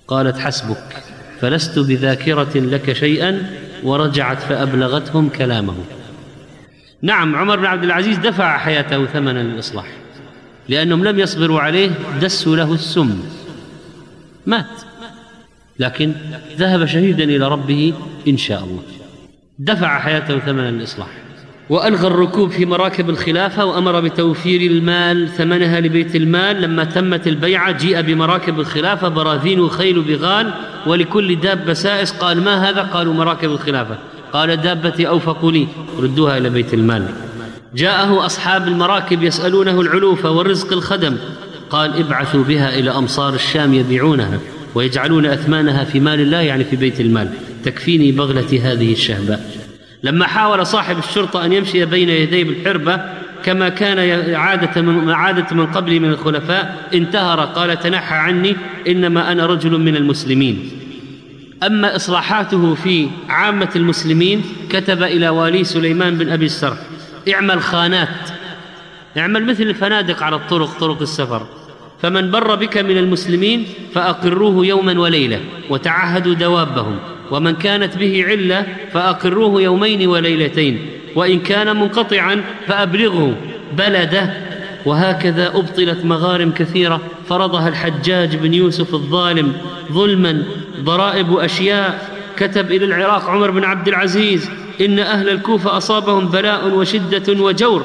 قالت حسبك فلست بذاكرة لك شيئا، ورجعت فأبلغتهم كلامه. نعم، عمر بن عبد العزيز دفع حياته ثمنا للإصلاح، لأنهم لم يصبروا عليه، دسوا له السم مات، لكن ذهب شهيدا إلى ربه إن شاء الله. دفع حياته ثمنا للإصلاح، وألغى الركوب في مراكب الخلافة، وأمر بتوفير المال ثمنها لبيت المال. لما تمت البيعة جيء بمراكب الخلافة، براذين وخيل بغال، ولكل دابة سائس. قال ما هذا؟ قالوا مراكب الخلافة. قال دابتي أوفق لي، ردوها إلى بيت المال. جاءه أصحاب المراكب يسألونه العلوف والرزق الخدم، قال ابعثوا بها إلى أمصار الشام يبيعونها ويجعلون أثمانها في مال الله، يعني في بيت المال، تكفيني بغلتي هذه الشهباء. لما حاول صاحب الشرطة أن يمشي بين يديه بالحربة كما كان عادة من قبل من الخلفاء، انتهر، قال تنحى عني، إنما أنا رجل من المسلمين. أما إصلاحاته في عامة المسلمين، كتب إلى والي سليمان بن أبي السرح اعمل خانات، اعمل مثل الفنادق على الطرق، طرق السفر، فمن بر بك من المسلمين فأقروه يوما وليلة وتعهدوا دوابهم، ومن كانت به علة فأقروه يومين وليلتين، وإن كان منقطعا فأبلغه بلده. وهكذا أبطلت مغارم كثيرة فرضها الحجاج بن يوسف الظالم ظلما، ضرائب أشياء. كتب إلى العراق عمر بن عبد العزيز إن أهل الكوفة أصابهم بلاء وشدة وجور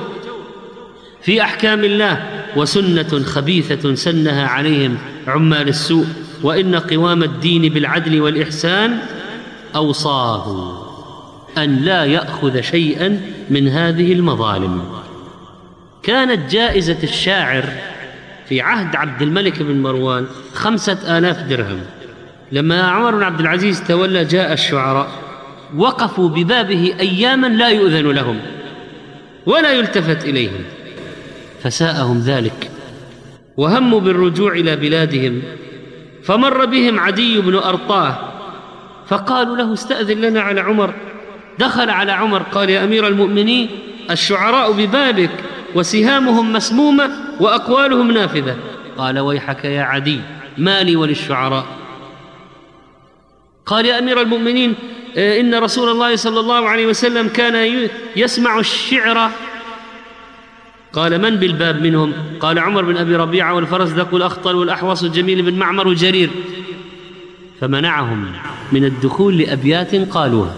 في أحكام الله، وسنة خبيثة سنها عليهم عمال السوء، وإن قوام الدين بالعدل والإحسان أوصاه أن لا يأخذ شيئا من هذه المظالم. كانت جائزة الشاعر في عهد عبد الملك بن مروان 5000 درهم. لما عمر بن عبد العزيز تولى جاء الشعراء وقفوا ببابه أياما لا يؤذن لهم ولا يلتفت إليهم، فساءهم ذلك وهموا بالرجوع إلى بلادهم. فمر بهم عدي بن أرطاه فقالوا له استأذن لنا على عمر. دخل على عمر قال يا أمير المؤمنين الشعراء ببابك وسهامهم مسمومة وأقوالهم نافذة. قال ويحك يا عدي، ما لي وللشعراء؟ قال يا أمير المؤمنين إن رسول الله صلى الله عليه وسلم كان يسمع الشعر. قال من بالباب منهم؟ قال عمر بن أبي ربيعة والفرزدق والأخطل والأحوص والجميل بن معمر وجرير. فمنعهم من الدخول لأبيات قالوها،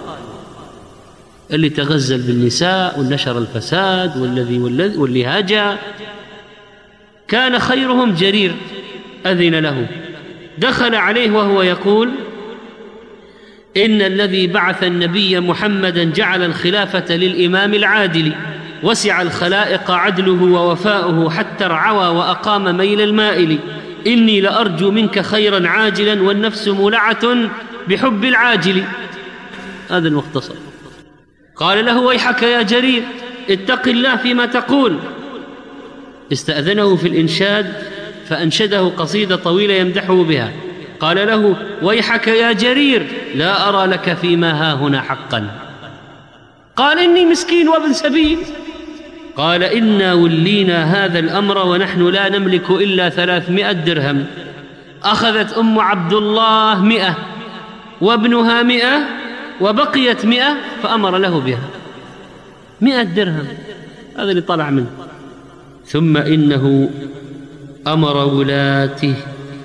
اللي تغزل بالنساء ونشر الفساد واللي هاجى. كان خيرهم جرير أذن له، دخل عليه وهو يقول إن الذي بعث النبي محمدا جعل الخلافة للإمام العادل، وسع الخلائق عدله ووفاؤه حتى ارعوى وأقام ميل المائل. إني لأرجو منك خيرا عاجلا والنفس مولعة بحب العاجل. هذا المختصر. قال له ويحك يا جرير اتق الله فيما تقول. استأذنه في الإنشاد فأنشده قصيدة طويلة يمدحه بها. قال له ويحك يا جرير لا أرى لك فيما هاهنا حقا. قال إني مسكين وابن سبيل. قال إنا ولينا هذا الأمر ونحن لا نملك إلا 300 درهم. أخذت أم عبد الله 100 وابنها 100 وبقيت 100، فأمر له بها 100 درهم. هذا اللي طلع منه. ثم إنه أمر ولاته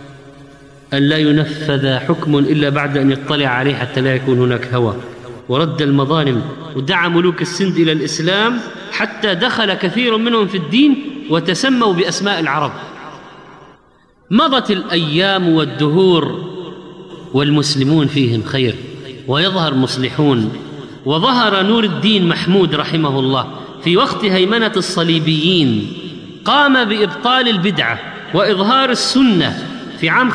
أن لا ينفذ حكم إلا بعد أن يطلع عليه حتى لا يكون هناك هوى، ورد المظالم، ودعا ملوك السند إلى الإسلام حتى دخل كثير منهم في الدين وتسموا بأسماء العرب. مضت الأيام والدهور والمسلمون فيهم خير، ويظهر مصلحون. وظهر نور الدين محمود رحمه الله في وقت هيمنة الصليبيين، قام بإبطال البدعة وإظهار السنة. في عام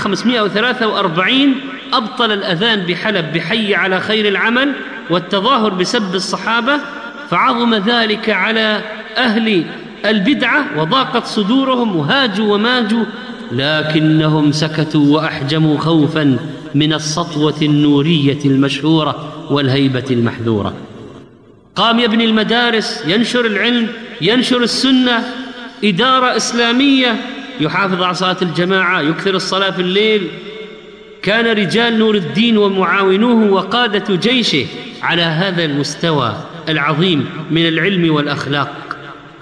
543 أبطل الأذان بحلب بحي على خير العمل والتظاهر بسب الصحابة، فعظم ذلك على أهل البدعة وضاقت صدورهم وهاجوا وماجوا، لكنهم سكتوا وأحجموا خوفا من السطوة النورية المشهورة والهيبة المحذورة. قام يبني المدارس، ينشر العلم، ينشر السنة، إدارة إسلامية، يحافظ على صلاة الجماعة، يكثر الصلاة في الليل. كان رجال نور الدين ومعاونوه وقادة جيشه على هذا المستوى العظيم من العلم والأخلاق.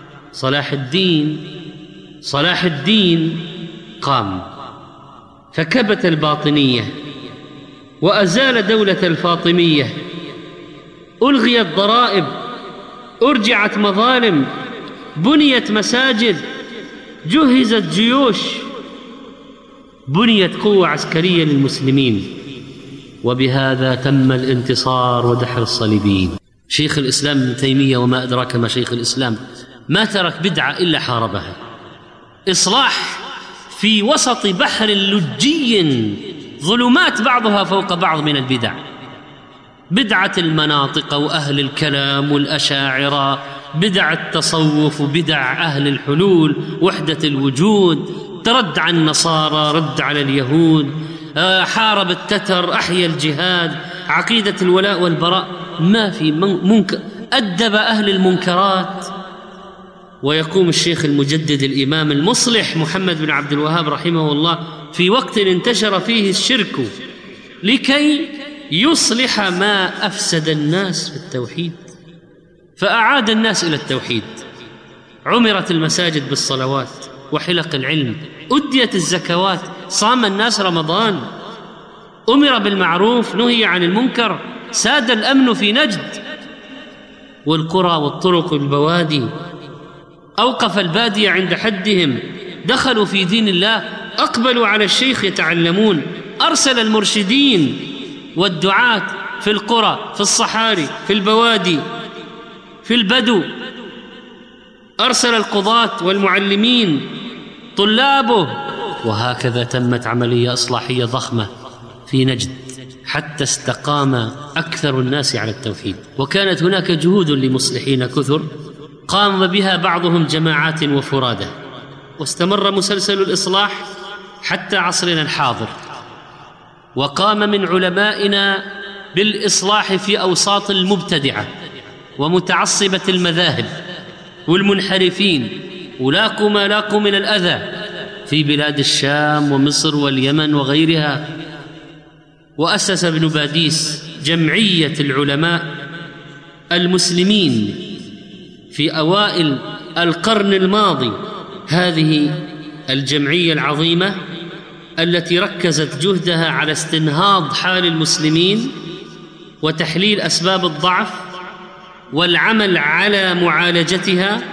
صلاح الدين قام فكبت الباطنية وأزال دولة الفاطمية، ألغيت ضرائب، أرجعت مظالم، بنيت مساجد، جهزت جيوش، بنيت قوة عسكرية للمسلمين، وبهذا تم الانتصار ودحر الصليبيين. شيخ الإسلام ابن تيمية، وما أدراك ما شيخ الإسلام، ما ترك بدعة إلا حاربها. إصلاح في وسط بحر لجي، ظلمات بعضها فوق بعض من البدع، بدعة المناطق وأهل الكلام والأشاعرة، بدع التصوف وبدع أهل الحلول، وحدة الوجود، ترد على النصارى، رد على اليهود، حارب التتر، أحيا الجهاد، عقيدة الولاء والبراء، ما في منكر، أدب أهل المنكرات. ويقوم الشيخ المجدد الإمام المصلح محمد بن عبد الوهاب رحمه الله في وقت انتشر فيه الشرك لكي يصلح ما أفسد الناس في التوحيد، فأعاد الناس إلى التوحيد. عمرت المساجد بالصلوات وحلق العلم، أديت الزكوات، صام الناس رمضان، أمر بالمعروف، نهي عن المنكر، ساد الأمن في نجد والقرى والطرق والبوادي، أوقف البادية عند حدهم، دخلوا في دين الله، أقبلوا على الشيخ يتعلمون، أرسل المرشدين والدعاة في القرى، في الصحاري، في البوادي، في البدو، أرسل القضاة والمعلمين، طلابه، وهكذا تمت عملية إصلاحية ضخمة في نجد حتى استقام أكثر الناس على التوحيد. وكانت هناك جهود لمصلحين كثر قام بها بعضهم جماعات وفرادى، واستمر مسلسل الإصلاح حتى عصرنا الحاضر. وقام من علمائنا بالإصلاح في أوساط المبتدعة ومتعصبة المذاهب والمنحرفين، ولاقوا ما لاقوا من الأذى في بلاد الشام ومصر واليمن وغيرها. وأسس ابن باديس جمعية العلماء المسلمين في أوائل القرن الماضي، هذه الجمعية العظيمة التي ركزت جهدها على استنهاض حال المسلمين وتحليل أسباب الضعف والعمل على معالجتها،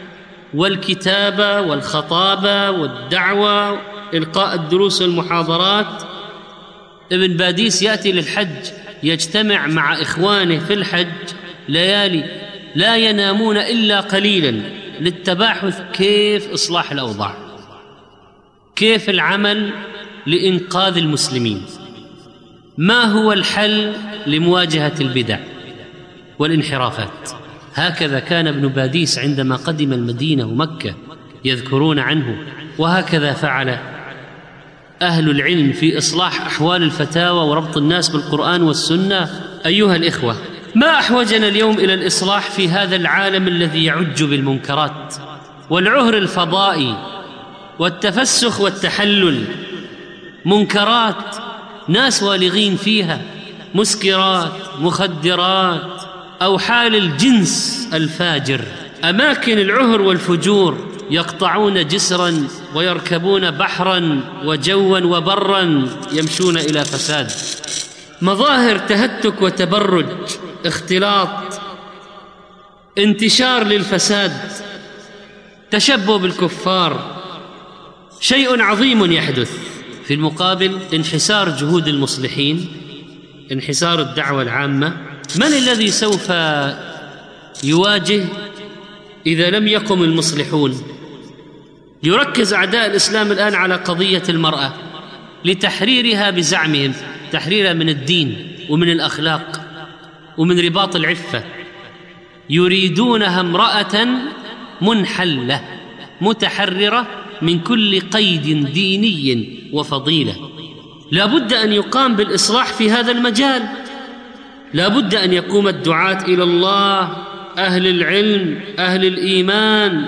والكتابة والخطابة والدعوة، إلقاء الدروس والمحاضرات. ابن باديس يأتي للحج، يجتمع مع إخوانه في الحج ليالي لا ينامون إلا قليلا للتباحث كيف إصلاح الأوضاع، كيف العمل لإنقاذ المسلمين، ما هو الحل لمواجهة البدع والانحرافات. هكذا كان ابن باديس عندما قدم المدينة ومكة يذكرون عنه، وهكذا فعل أهل العلم في إصلاح أحوال الفتاوى وربط الناس بالقرآن والسنة. أيها الإخوة، ما أحوجنا اليوم إلى الإصلاح في هذا العالم الذي يعج بالمنكرات والعهر الفضائي والتفسخ والتحلل؟ منكرات ناس والغين فيها، مسكرات، مخدرات، أو حال الجنس الفاجر، أماكن العهر والفجور، يقطعون جسرا ويركبون بحرا وجوا وبرا، يمشون إلى فساد، مظاهر تهتك وتبرج، اختلاط، انتشار للفساد، تشبه بالكفار، شيء عظيم يحدث. في المقابل انحسار جهود المصلحين، انحسار الدعوة العامة. من الذي سوف يواجه إذا لم يقم المصلحون؟ يركز أعداء الإسلام الآن على قضية المرأة لتحريرها بزعمهم، تحريرها من الدين ومن الأخلاق ومن رباط العفة. يريدونها امرأة منحلة متحررة من كل قيد ديني وفضيلة. لا بد أن يقام بالإصلاح في هذا المجال، لا بد أن يقوم الدعاة إلى الله، أهل العلم، أهل الإيمان،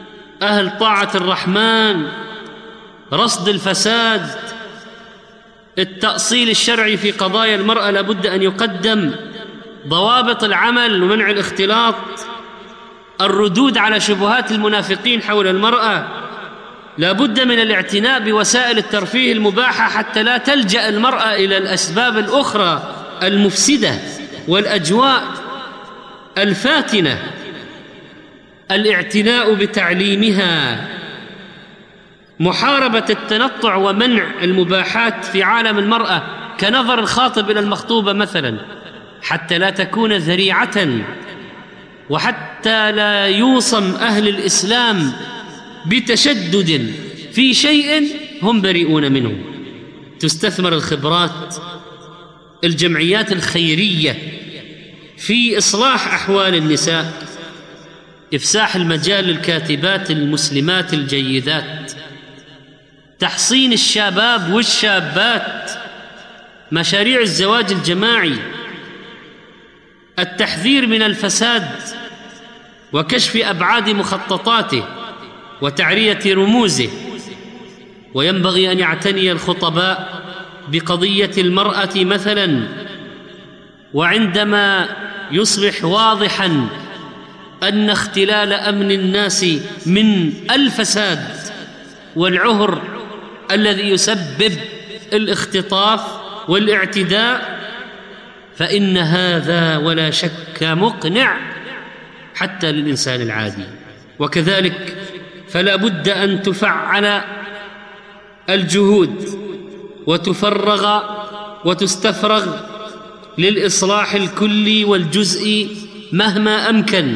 أهل طاعة الرحمن، رصد الفساد، التأصيل الشرعي في قضايا المرأة لابد أن يقدم، ضوابط العمل ومنع الاختلاط، الردود على شبهات المنافقين حول المرأة، لابد من الاعتناء بوسائل الترفيه المباحة حتى لا تلجأ المرأة إلى الأسباب الأخرى المفسدة والأجواء الفاتنة، الاعتناء بتعليمها، محاربة التنطع ومنع المباحات في عالم المرأة كنظر الخاطب إلى المخطوبة مثلا، حتى لا تكون ذريعة، وحتى لا يوصم أهل الإسلام بتشدد في شيء هم بريئون منه. تستثمر الخبرات، الجمعيات الخيرية في إصلاح أحوال النساء، إفساح المجال للكاتبات المسلمات الجيدات، تحصين الشباب والشابات، مشاريع الزواج الجماعي، التحذير من الفساد وكشف أبعاد مخططاته وتعرية رموزه. وينبغي أن يعتني الخطباء بقضية المرأة مثلا، وعندما يصبح واضحا أن اختلال أمن الناس من الفساد والعهر الذي يسبب الاختطاف والاعتداء، فإن هذا ولا شك مقنع حتى للإنسان العادي. وكذلك فلا بد أن تفعل الجهود وتفرغ وتستفرغ للإصلاح الكلي والجزئي مهما أمكن،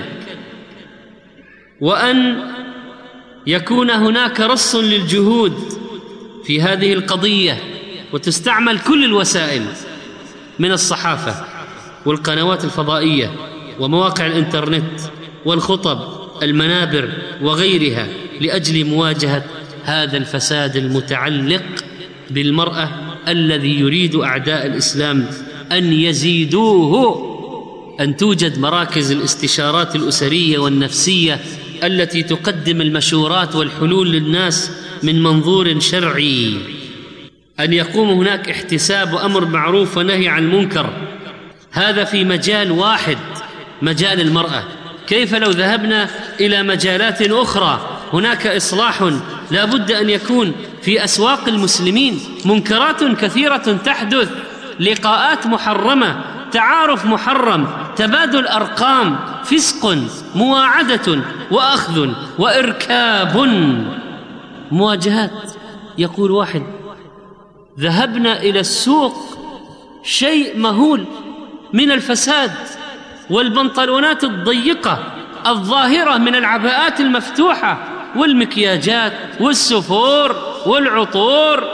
وأن يكون هناك رص للجهود في هذه القضية، وتستعمل كل الوسائل من الصحافة والقنوات الفضائية ومواقع الإنترنت والخطب، المنابر وغيرها، لأجل مواجهة هذا الفساد المتعلق بالمرأة الذي يريد أعداء الإسلام أن يزيدوه. أن توجد مراكز الاستشارات الأسرية والنفسية التي تقدم المشورات والحلول للناس من منظور شرعي، أن يقوم هناك احتساب وأمر معروف ونهي عن المنكر. هذا في مجال واحد، مجال المرأة. كيف لو ذهبنا إلى مجالات أخرى؟ هناك إصلاح لا بد أن يكون في أسواق المسلمين، منكرات كثيرة تحدث، لقاءات محرمة، تعارف محرم، تبادل أرقام، فسق، مواعدة وأخذ وإركاب، مواجهات. يقول واحد: ذهبنا إلى السوق، شيء مهول من الفساد والبنطلونات الضيقة الظاهرة من العباءات المفتوحة والمكياجات والسفور والعطور.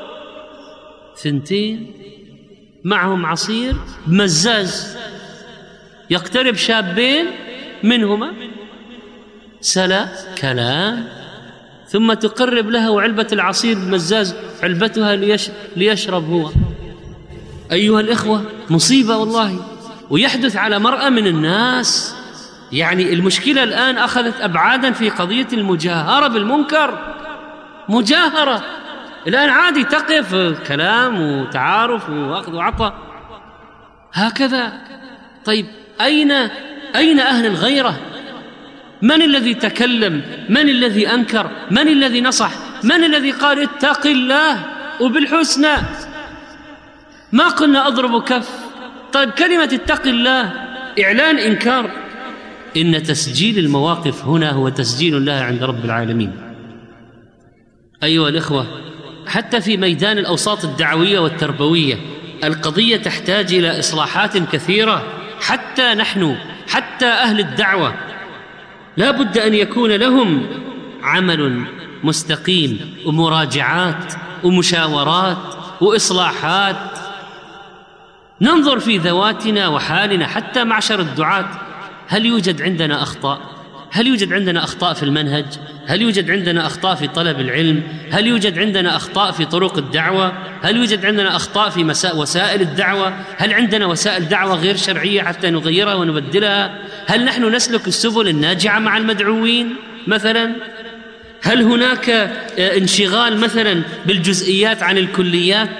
2 معهم عصير مزاز، يقترب شابين منهما، سلا كلام، ثم تقرب له علبة العصير بمزاز، علبتها ليشرب هو. أيها الإخوة، مصيبة والله، ويحدث على مرأة من الناس. يعني المشكلة الآن أخذت أبعادا في قضية المجاهرة بالمنكر، مجاهرة الآن عادي، تقف كلام وتعارف وأخذ وعطى هكذا. طيب أين أهل الغيرة؟ من الذي تكلم؟ من الذي أنكر؟ من الذي نصح؟ من الذي قال اتق الله وبالحسنى؟ ما قلنا أضرب كف. طيب كلمة اتق الله إعلان إنكار. إن تسجيل المواقف هنا هو تسجيل لها عند رب العالمين. أيها الإخوة، حتى في ميدان الأوساط الدعوية والتربوية القضية تحتاج إلى إصلاحات كثيرة. حتى نحن، حتى أهل الدعوة، لا بد أن يكون لهم عمل مستقيم ومراجعات ومشاورات وإصلاحات. ننظر في ذواتنا وحالنا، حتى معشر الدعاة، هل يوجد عندنا أخطاء؟ هل يوجد عندنا أخطاء في المنهج؟ هل يوجد عندنا أخطاء في طلب العلم؟ هل يوجد عندنا أخطاء في طرق الدعوة؟ هل يوجد عندنا أخطاء في وسائل الدعوة؟ هل عندنا وسائل دعوة غير شرعية حتى نغيرها ونبدلها؟ هل نحن نسلك السبل الناجعة مع المدعوين مثلا؟ هل هناك انشغال مثلا بالجزئيات عن الكليات؟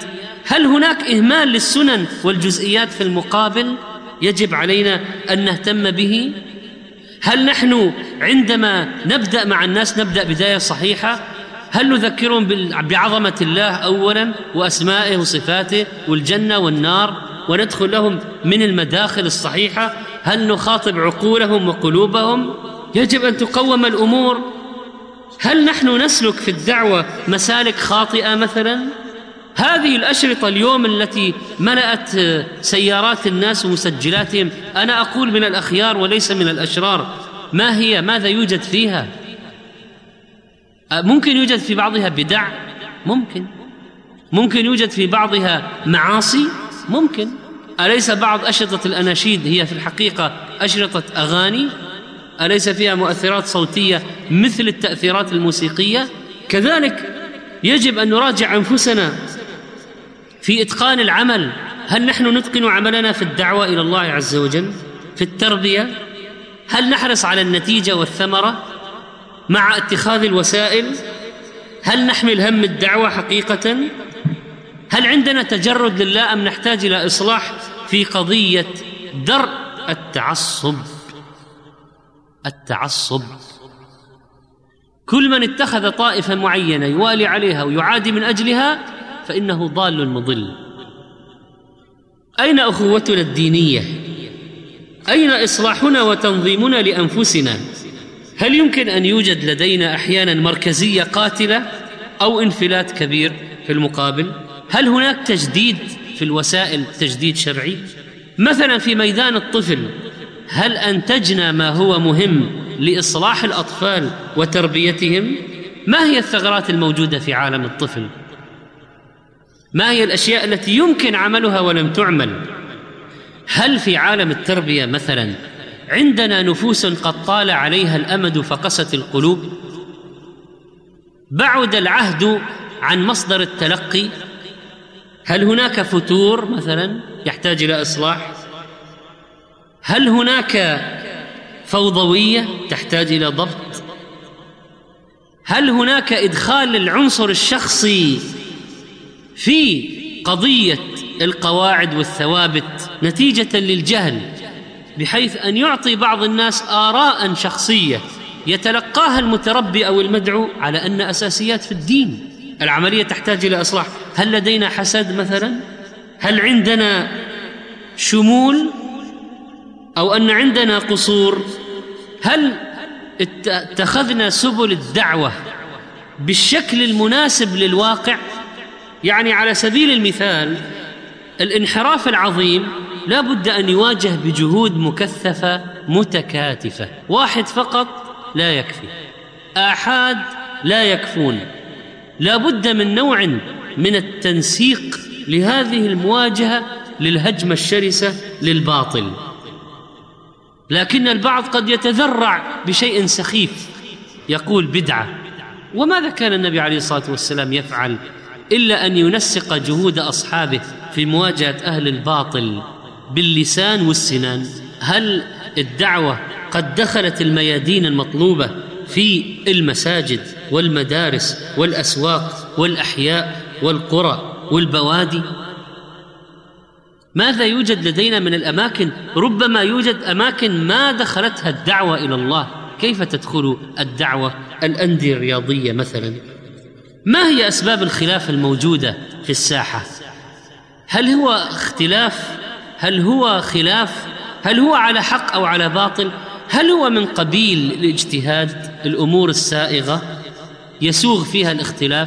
هل هناك إهمال للسنن والجزئيات في المقابل يجب علينا أن نهتم به؟ هل نحن عندما نبدأ مع الناس نبدأ بداية صحيحة؟ هل نذكرهم بعظمة الله أولا وأسمائه وصفاته والجنة والنار وندخل لهم من المداخل الصحيحة؟ هل نخاطب عقولهم وقلوبهم؟ يجب أن تقوم الأمور. هل نحن نسلك في الدعوة مسالك خاطئة مثلا؟ هذه الأشرطة اليوم التي ملأت سيارات الناس ومسجلاتهم، أنا أقول من الأخيار وليس من الأشرار، ما هي؟ ماذا يوجد فيها؟ ممكن يوجد في بعضها بدع، ممكن يوجد في بعضها معاصي، ممكن. أليس بعض أشرطة الأناشيد هي في الحقيقة أشرطة أغاني؟ أليس فيها مؤثرات صوتية مثل التأثيرات الموسيقية؟ كذلك يجب أن نراجع أنفسنا في إتقان العمل. هل نحن نتقن عملنا في الدعوة إلى الله عز وجل؟ في التربية؟ هل نحرص على النتيجة والثمرة مع اتخاذ الوسائل؟ هل نحمل هم الدعوة حقيقة؟ هل عندنا تجرد لله أم نحتاج إلى إصلاح في قضية درء التعصب؟ كل من اتخذ طائفة معينة يوالي عليها ويعادي من أجلها فإنه ضال مضل. أين أخوتنا الدينية؟ أين إصلاحنا وتنظيمنا لأنفسنا؟ هل يمكن أن يوجد لدينا أحيانا مركزية قاتلة أو انفلات كبير في المقابل؟ هل هناك تجديد في الوسائل، تجديد شرعي؟ مثلا في ميدان الطفل، هل أنتجنا ما هو مهم لإصلاح الأطفال وتربيتهم؟ ما هي الثغرات الموجودة في عالم الطفل؟ ما هي الأشياء التي يمكن عملها ولم تعمل؟ هل في عالم التربية مثلا عندنا نفوس قد طال عليها الأمد فقست القلوب؟ بعد العهد عن مصدر التلقي؟ هل هناك فتور مثلا يحتاج إلى إصلاح؟ هل هناك فوضوية تحتاج إلى ضبط؟ هل هناك إدخال العنصر الشخصي في قضية القواعد والثوابت نتيجة للجهل، بحيث أن يعطي بعض الناس آراء شخصية يتلقاها المتربي أو المدعو على أن أساسيات في الدين؟ العملية تحتاج إلى إصلاح. هل لدينا حسد مثلا؟ هل عندنا شمول أو أن عندنا قصور؟ هل اتخذنا سبل الدعوة بالشكل المناسب للواقع؟ يعني على سبيل المثال الانحراف العظيم لا بد أن يواجه بجهود مكثفة متكاتفة. واحد فقط لا يكفي، آحاد لا يكفون، لا بد من نوع من التنسيق لهذه المواجهة للهجمة الشرسة للباطل. لكن البعض قد يتذرع بشيء سخيف يقول بدعة، وماذا كان النبي عليه الصلاة والسلام يفعل إلا أن ينسق جهود أصحابه في مواجهة أهل الباطل باللسان والسنان؟ هل الدعوة قد دخلت الميادين المطلوبة في المساجد والمدارس والأسواق والأحياء والقرى والبوادي؟ ماذا يوجد لدينا من الأماكن؟ ربما يوجد أماكن ما دخلتها الدعوة إلى الله. كيف تدخل الدعوة الأندية الرياضية مثلا؟ ما هي أسباب الخلاف الموجودة في الساحة؟ هل هو اختلاف؟ هل هو خلاف؟ هل هو على حق أو على باطل؟ هل هو من قبيل الاجتهاد، الأمور السائغة يسوغ فيها الاختلاف؟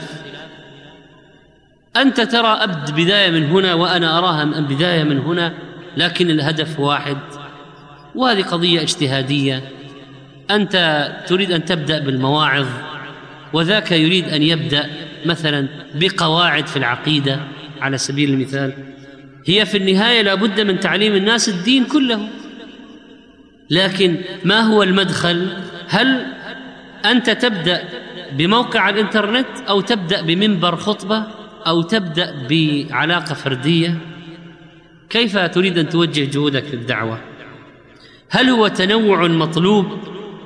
أنت ترى أبد بداية من هنا وأنا أراها من بداية من هنا، لكن الهدف واحد، وهذه قضية اجتهادية. أنت تريد أن تبدأ بالمواعظ وذاك يريد أن يبدأ مثلا بقواعد في العقيدة على سبيل المثال. هي في النهاية لا بد من تعليم الناس الدين كله، لكن ما هو المدخل؟ هل أنت تبدأ بموقع الإنترنت أو تبدأ بمنبر خطبة أو تبدأ بعلاقة فردية؟ كيف تريد أن توجه جهودك في الدعوة؟ هل هو تنوع مطلوب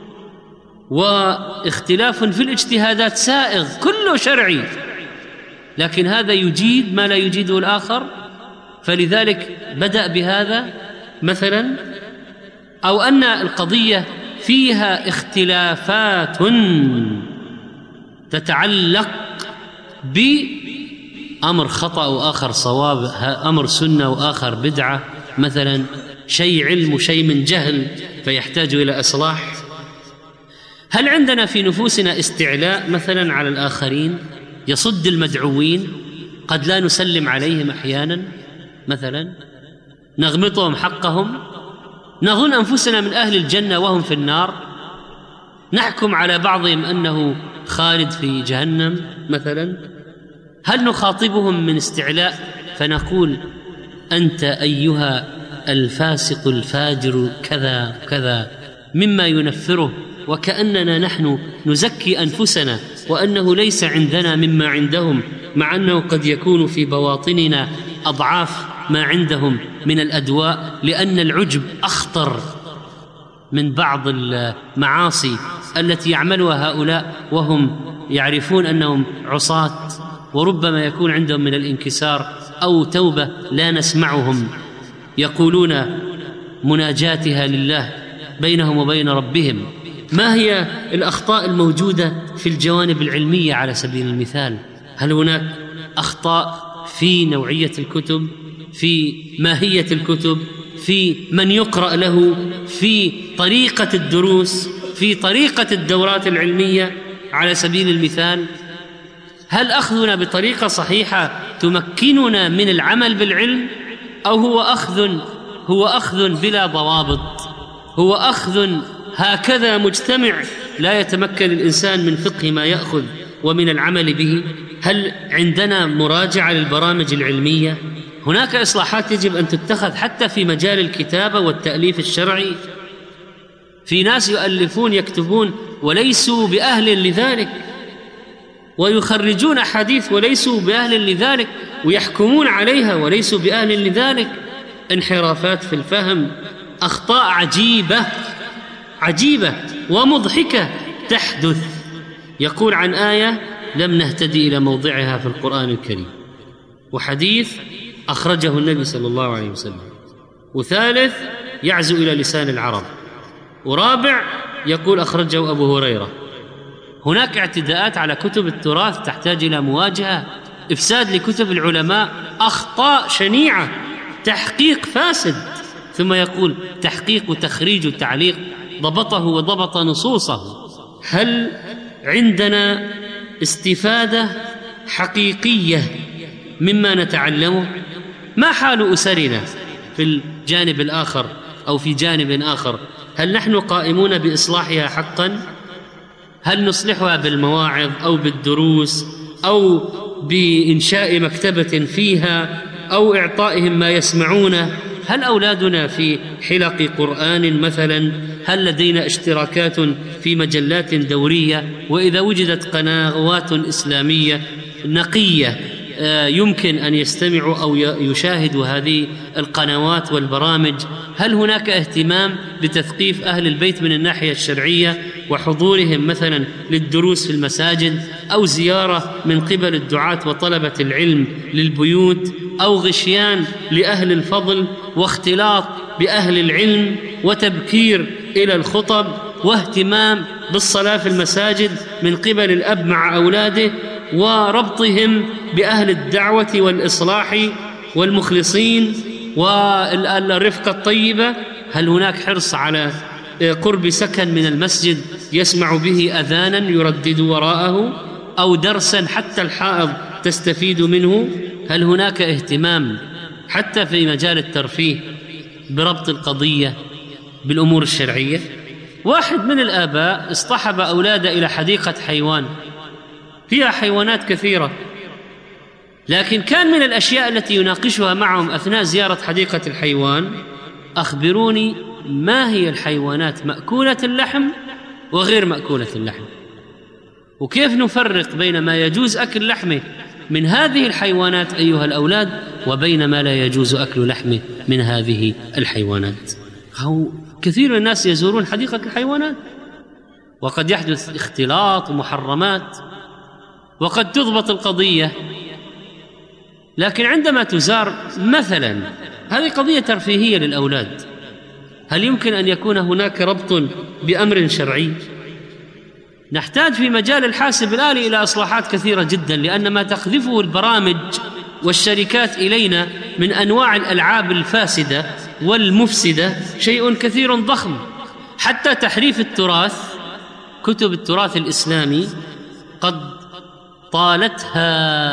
واختلاف في الاجتهادات سائغ كله شرعي؟ لكن هذا يجيد ما لا يجيده الآخر، فلذلك بدأ بهذا مثلا. أو أن القضية فيها اختلافات تتعلق بأمر خطأ وآخر صواب، أمر سنة وآخر بدعة مثلا، شيء علم وشيء من جهل فيحتاج إلى إصلاح. هل عندنا في نفوسنا استعلاء مثلا على الآخرين يصد المدعوين؟ قد لا نسلم عليهم أحيانا مثلا، نغمطهم حقهم، نظن أنفسنا من أهل الجنة وهم في النار، نحكم على بعضهم أنه خالد في جهنم مثلا. هل نخاطبهم من استعلاء فنقول أنت أيها الفاسق الفاجر كذا كذا مما ينفره، وكأننا نحن نزكي أنفسنا وأنه ليس عندنا مما عندهم، مع أنه قد يكون في بواطننا أضعاف ما عندهم من الأدواء، لأن العجب أخطر من بعض المعاصي التي يعملها هؤلاء وهم يعرفون أنهم عصاة، وربما يكون عندهم من الانكسار أو توبة لا نسمعهم يقولون مناجاتها لله بينهم وبين ربهم. ما هي الأخطاء الموجودة في الجوانب العلمية على سبيل المثال؟ هل هناك أخطاء في نوعية الكتب، في ماهية الكتب، في من يقرأ له، في طريقة الدروس، في طريقة الدورات العلمية على سبيل المثال؟ هل أخذنا بطريقة صحيحة تمكننا من العمل بالعلم، أو هو أخذ بلا ضوابط، هو أخذ هكذا مجتمع لا يتمكن الإنسان من فقه ما يأخذ ومن العمل به؟ هل عندنا مراجعة للبرامج العلمية؟ هناك إصلاحات يجب أن تتخذ حتى في مجال الكتابة والتأليف الشرعي. في ناس يؤلفون يكتبون وليسوا بأهل لذلك، ويخرجون أحاديث وليسوا بأهل لذلك، ويحكمون عليها وليسوا بأهل لذلك. انحرافات في الفهم، أخطاء عجيبة ومضحكة تحدث. يقول عن آية لم نهتدي إلى موضعها في القرآن الكريم، وحديث أخرجه النبي صلى الله عليه وسلم، وثالث يعزو إلى لسان العرب، ورابع يقول أخرجه أبو هريرة. هناك اعتداءات على كتب التراث تحتاج إلى مواجهة، إفساد لكتب العلماء، أخطاء شنيعة، تحقيق فاسد. ثم يقول تحقيق وتخريج وتعليق ضبطه وضبط نصوصه. هل عندنا استفادة حقيقية مما نتعلمه؟ ما حال أسرنا في الجانب الآخر أو في جانب آخر؟ هل نحن قائمون بإصلاحها حقا؟ هل نصلحها بالمواعظ أو بالدروس أو بإنشاء مكتبة فيها أو إعطائهم ما يسمعونه؟ هل أولادنا في حلق قرآن مثلا؟ هل لدينا اشتراكات في مجلات دورية؟ وإذا وجدت قنوات إسلامية نقية يمكن أن يستمعوا أو يشاهدوا هذه القنوات والبرامج، هل هناك اهتمام بتثقيف أهل البيت من الناحية الشرعية وحضورهم مثلا للدروس في المساجد، أو زيارة من قبل الدعاة وطلبة العلم للبيوت، أو غشيان لأهل الفضل واختلاط بأهل العلم وتبكير إلى الخطب واهتمام بالصلاة في المساجد من قبل الأب مع أولاده وربطهم بأهل الدعوة والإصلاح والمخلصين والرفقة الطيبة؟ هل هناك حرص على قرب سكن من المسجد يسمع به أذانا يردد وراءه، أو درسا حتى الحائض تستفيد منه؟ هل هناك اهتمام حتى في مجال الترفيه بربط القضية بالأمور الشرعية؟ واحد من الآباء اصطحب أولاده إلى حديقة حيوان فيها حيوانات كثيرة، لكن كان من الأشياء التي يناقشها معهم أثناء زيارة حديقة الحيوان: أخبروني ما هي الحيوانات مأكولة اللحم وغير مأكولة اللحم، وكيف نفرق بين ما يجوز أكل لحمه من هذه الحيوانات أيها الأولاد وبين ما لا يجوز أكل لحمه من هذه الحيوانات. كثير من الناس يزورون حديقة الحيوانات، وقد يحدث اختلاط ومحرمات، وقد تضبط القضية لكن عندما تزار مثلا، هذه قضية ترفيهية للأولاد، هل يمكن أن يكون هناك ربط بأمر شرعي؟ نحتاج في مجال الحاسب الآلي إلى إصلاحات كثيرة جدا، لأن ما تقذفه البرامج والشركات إلينا من أنواع الألعاب الفاسدة والمفسدة شيء كثير ضخم، حتى تحريف التراث. كتب التراث الإسلامي قد طالتها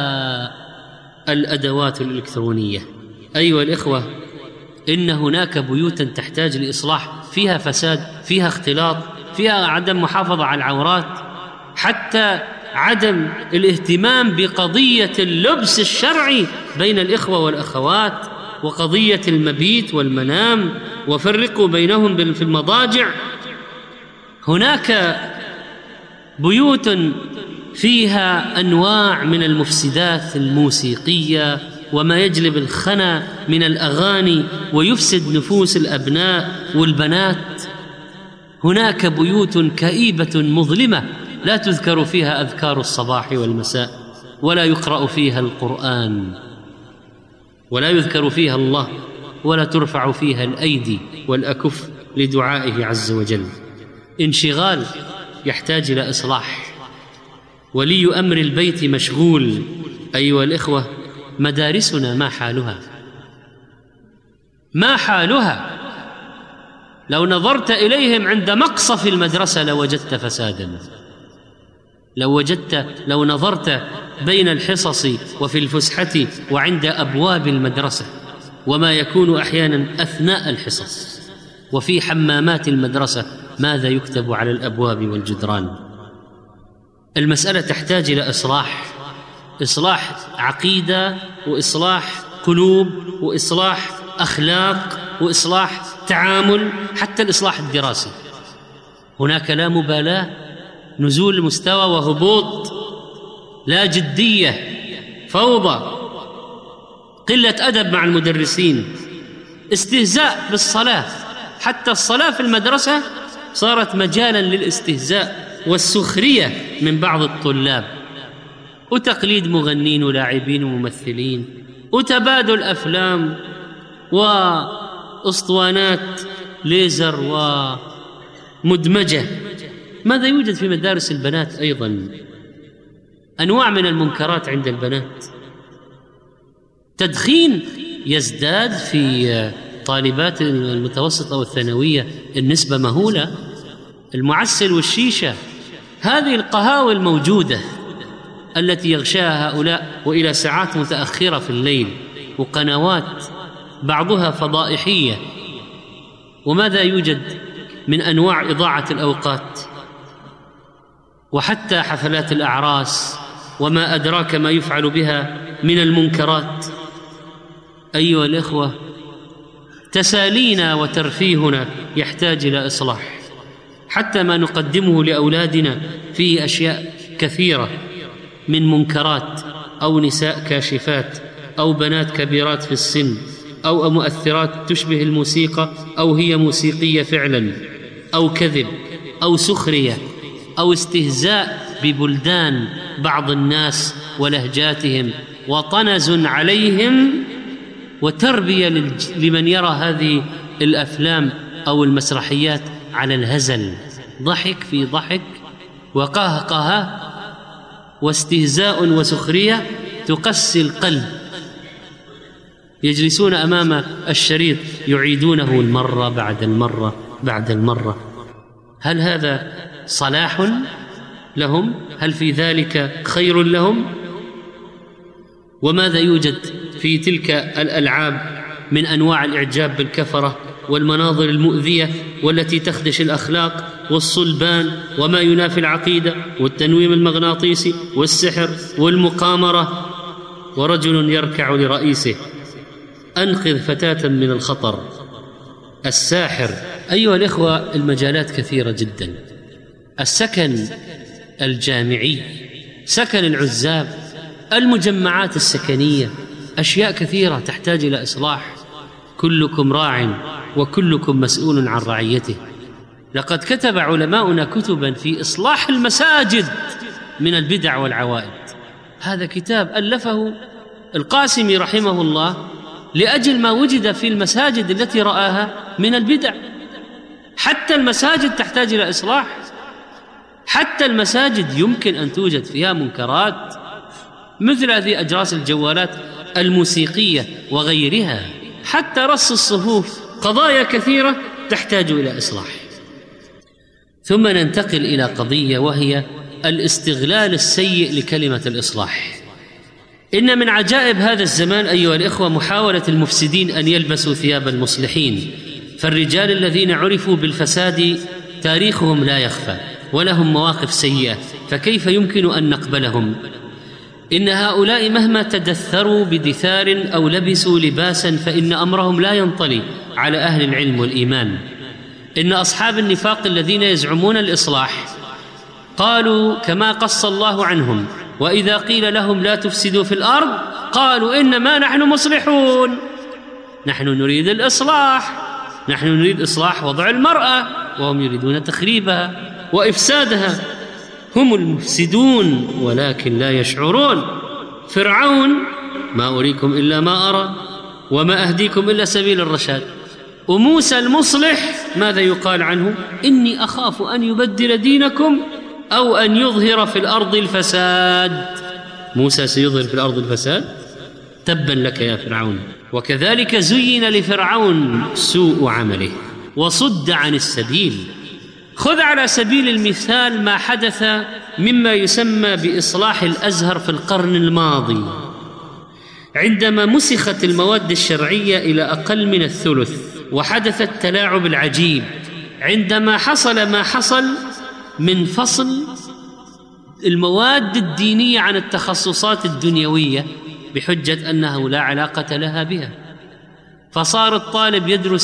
الأدوات الإلكترونية. أيها الإخوة، إن هناك بيوتا تحتاج لإصلاح، فيها فساد، فيها اختلاط، فيها عدم محافظة على العورات، حتى عدم الاهتمام بقضية اللبس الشرعي بين الإخوة والأخوات، وقضية المبيت والمنام، وفرقوا بينهم في المضاجع. هناك بيوت فيها أنواع من المفسدات الموسيقية وما يجلب الخنا من الأغاني ويفسد نفوس الأبناء والبنات. هناك بيوت كئيبة مظلمة لا تذكر فيها أذكار الصباح والمساء، ولا يقرأ فيها القرآن، ولا يذكر فيها الله، ولا ترفع فيها الأيدي والأكف لدعائه عز وجل. انشغال يحتاج إلى إصلاح. ولي أمر البيت مشغول. أيها الإخوة، مدارسنا ما حالها؟ ما حالها؟ لو نظرت إليهم عند مقصف المدرسة لوجدت فسادا. لو نظرت بين الحصص وفي الفسحة وعند أبواب المدرسة، وما يكون أحيانا أثناء الحصص، وفي حمامات المدرسة، ماذا يكتب على الأبواب والجدران؟ المسألة تحتاج إلى إصلاح عقيدة، وإصلاح قلوب، وإصلاح أخلاق، وإصلاح تعامل، حتى الإصلاح الدراسي. هناك لا مبالاة، نزول مستوى وهبوط، لا جدية، فوضى، قلة أدب مع المدرسين، استهزاء بالصلاة. حتى الصلاة في المدرسة صارت مجالا للاستهزاء والسخرية من بعض الطلاب، وتقليد مغنين ولاعبين وممثلين، وتبادل أفلام وأسطوانات ليزر ومدمجة. ماذا يوجد في مدارس البنات؟ أيضا أنواع من المنكرات عند البنات. تدخين يزداد في طالبات المتوسطة والثانوية، النسبة مهولة. المعسل والشيشة، هذه القهاوي الموجودة التي يغشاها هؤلاء وإلى ساعات متأخرة في الليل، وقنوات بعضها فضائحية. وماذا يوجد من أنواع إضاعة الأوقات، وحتى حفلات الأعراس وما أدراك ما يفعل بها من المنكرات. أيها الإخوة، تسالينا وترفيهنا يحتاج إلى إصلاح. حتى ما نقدمه لأولادنا فيه أشياء كثيرة من منكرات، أو نساء كاشفات، أو بنات كبيرات في السن، أو مؤثرات تشبه الموسيقى أو هي موسيقية فعلا، أو كذب، أو سخرية، أو استهزاء ببلدان بعض الناس ولهجاتهم، وطنز عليهم، وتربية لمن يرى هذه الأفلام أو المسرحيات على الهزل، ضحك في ضحك وقهقه واستهزاء وسخرية تقسي القلب. يجلسون أمام الشريط يعيدونه المرة بعد المرة بعد المرة. هل هذا صلاح لهم؟ هل في ذلك خير لهم؟ وماذا يوجد في تلك الألعاب من أنواع الإعجاب بالكفرة والمناظر المؤذية والتي تخدش الأخلاق والصلبان وما ينافي العقيدة والتنويم المغناطيسي والسحر والمقامرة. ورجل يركع لرئيسه: أنقذ فتاة من الخطر. الساحر. أيها الإخوة، المجالات كثيرة جدا: السكن الجامعي، سكن العزاب، المجمعات السكنية، أشياء كثيرة تحتاج إلى إصلاح. كلكم راع وكلكم مسؤول عن رعيته. لقد كتب علماؤنا كتبا في إصلاح المساجد من البدع والعوائد. هذا كتاب ألفه القاسمي رحمه الله لأجل ما وجد في المساجد التي رآها من البدع. حتى المساجد تحتاج إلى إصلاح، حتى المساجد يمكن أن توجد فيها منكرات مثل هذه أجراس الجوالات الموسيقية وغيرها، حتى رص الصفوف، قضايا كثيرة تحتاج إلى إصلاح. ثم ننتقل إلى قضية وهي الاستغلال السيء لكلمة الإصلاح. إن من عجائب هذا الزمان أيها الإخوة محاولة المفسدين أن يلبسوا ثياب المصلحين، فالرجال الذين عرفوا بالفساد تاريخهم لا يخفى ولهم مواقف سيئة، فكيف يمكن أن نقبلهم؟ إن هؤلاء مهما تدثروا بدثار أو لبسوا لباسا فإن أمرهم لا ينطلي على أهل العلم والإيمان. إن أصحاب النفاق الذين يزعمون الإصلاح قالوا كما قص الله عنهم: وإذا قيل لهم لا تفسدوا في الأرض قالوا إنما نحن مصلحون، نحن نريد الإصلاح، نحن نريد إصلاح وضع المرأة، وهم يريدون تخريبها وإفسادها. هم المفسدون ولكن لا يشعرون. فرعون: ما أريكم إلا ما أرى وما أهديكم إلا سبيل الرشاد. وموسى المصلح ماذا يقال عنه؟ إني أخاف أن يبدل دينكم أو أن يظهر في الأرض الفساد. موسى سيظهر في الأرض الفساد؟ تبا لك يا فرعون. وكذلك زين لفرعون سوء عمله وصد عن السبيل. خذ على سبيل المثال ما حدث مما يسمى بإصلاح الأزهر في القرن الماضي، عندما مسخت المواد الشرعية إلى أقل من الثلث، وحدث التلاعب العجيب عندما حصل ما حصل من فصل المواد الدينية عن التخصصات الدنيوية بحجة أنه لا علاقة لها بها، فصار الطالب يدرس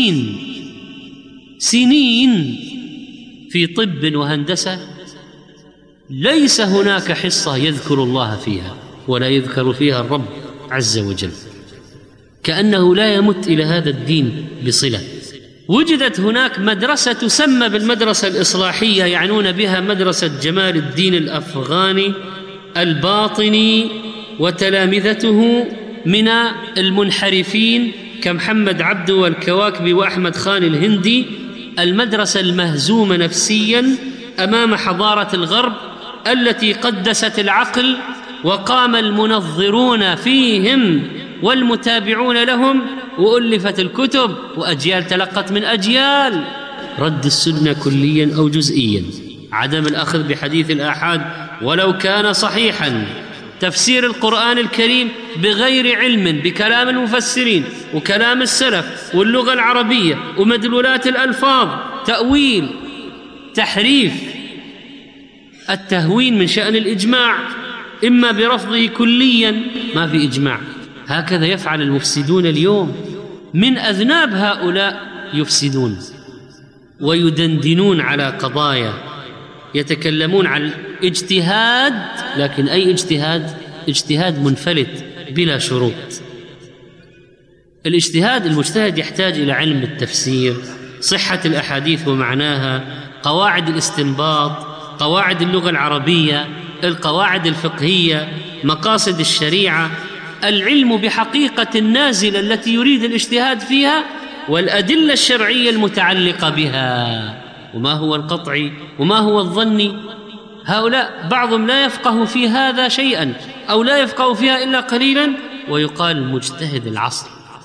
سنين في طب وهندسة ليس هناك حصة يذكر الله فيها ولا يذكر فيها الرب عز وجل، كأنه لا يمت إلى هذا الدين بصلة. وجدت هناك مدرسة تسمى بالمدرسة الإصلاحية، يعنون بها مدرسة جمال الدين الأفغاني الباطني وتلامذته من المنحرفين كمحمد عبده والكواكبي وأحمد خان الهندي، المدرسة المهزومة نفسيا أمام حضارة الغرب التي قدست العقل، وقام المنظرون فيهم والمتابعون لهم، وألفت الكتب وأجيال تلقت من أجيال. رد السنة كليا أو جزئيا، عدم الأخذ بحديث الآحاد ولو كان صحيحا، تفسير القرآن الكريم بغير علم بكلام المفسرين وكلام السلف واللغة العربية ومدلولات الألفاظ، تأويل، تحريف، التهوين من شأن الإجماع، إما برفضه كليا، ما في إجماع. هكذا يفعل المفسدون اليوم. من أذناب هؤلاء يفسدون ويدندنون على قضايا، يتكلمون عن اجتهاد، لكن أي اجتهاد؟ اجتهاد منفلت بلا شروط. الاجتهاد، المجتهد يحتاج إلى علم التفسير، صحة الأحاديث ومعناها، قواعد الاستنباط، قواعد اللغة العربية، القواعد الفقهية، مقاصد الشريعة، العلم بحقيقة النازلة التي يريد الاجتهاد فيها، والأدلة الشرعية المتعلقة بها، وما هو القطعي وما هو الظني. هؤلاء بعضهم لا يفقه في هذا شيئا أو لا يفقه فيها إلا قليلا، ويقال مجتهد العصر.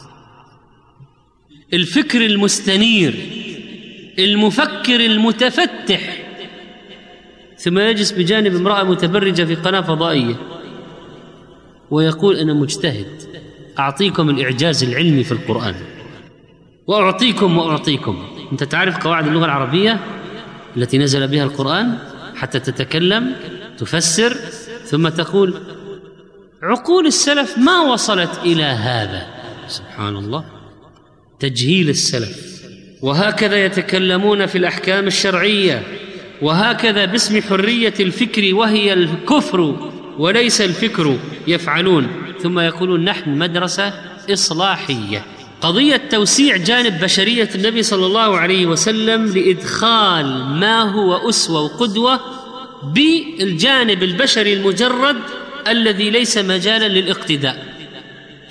الفكر المستنير، المفكر المتفتح، ثم يجلس بجانب امرأة متبرجة في قناة فضائية ويقول أنا مجتهد، أعطيكم الإعجاز العلمي في القرآن وأعطيكم. أنت تعرف قواعد اللغة العربية التي نزل بها القرآن حتى تتكلم تفسر، ثم تقول عقول السلف ما وصلت إلى هذا. سبحان الله، تجهيل السلف. وهكذا يتكلمون في الأحكام الشرعية، وهكذا باسم حرية الفكر وهي الكفر وليس الفكر يفعلون، ثم يقولون نحن مدرسة إصلاحية. قضية توسيع جانب بشرية النبي صلى الله عليه وسلم لإدخال ما هو أسوة وقدوة بالجانب البشري المجرد الذي ليس مجالا للاقتداء.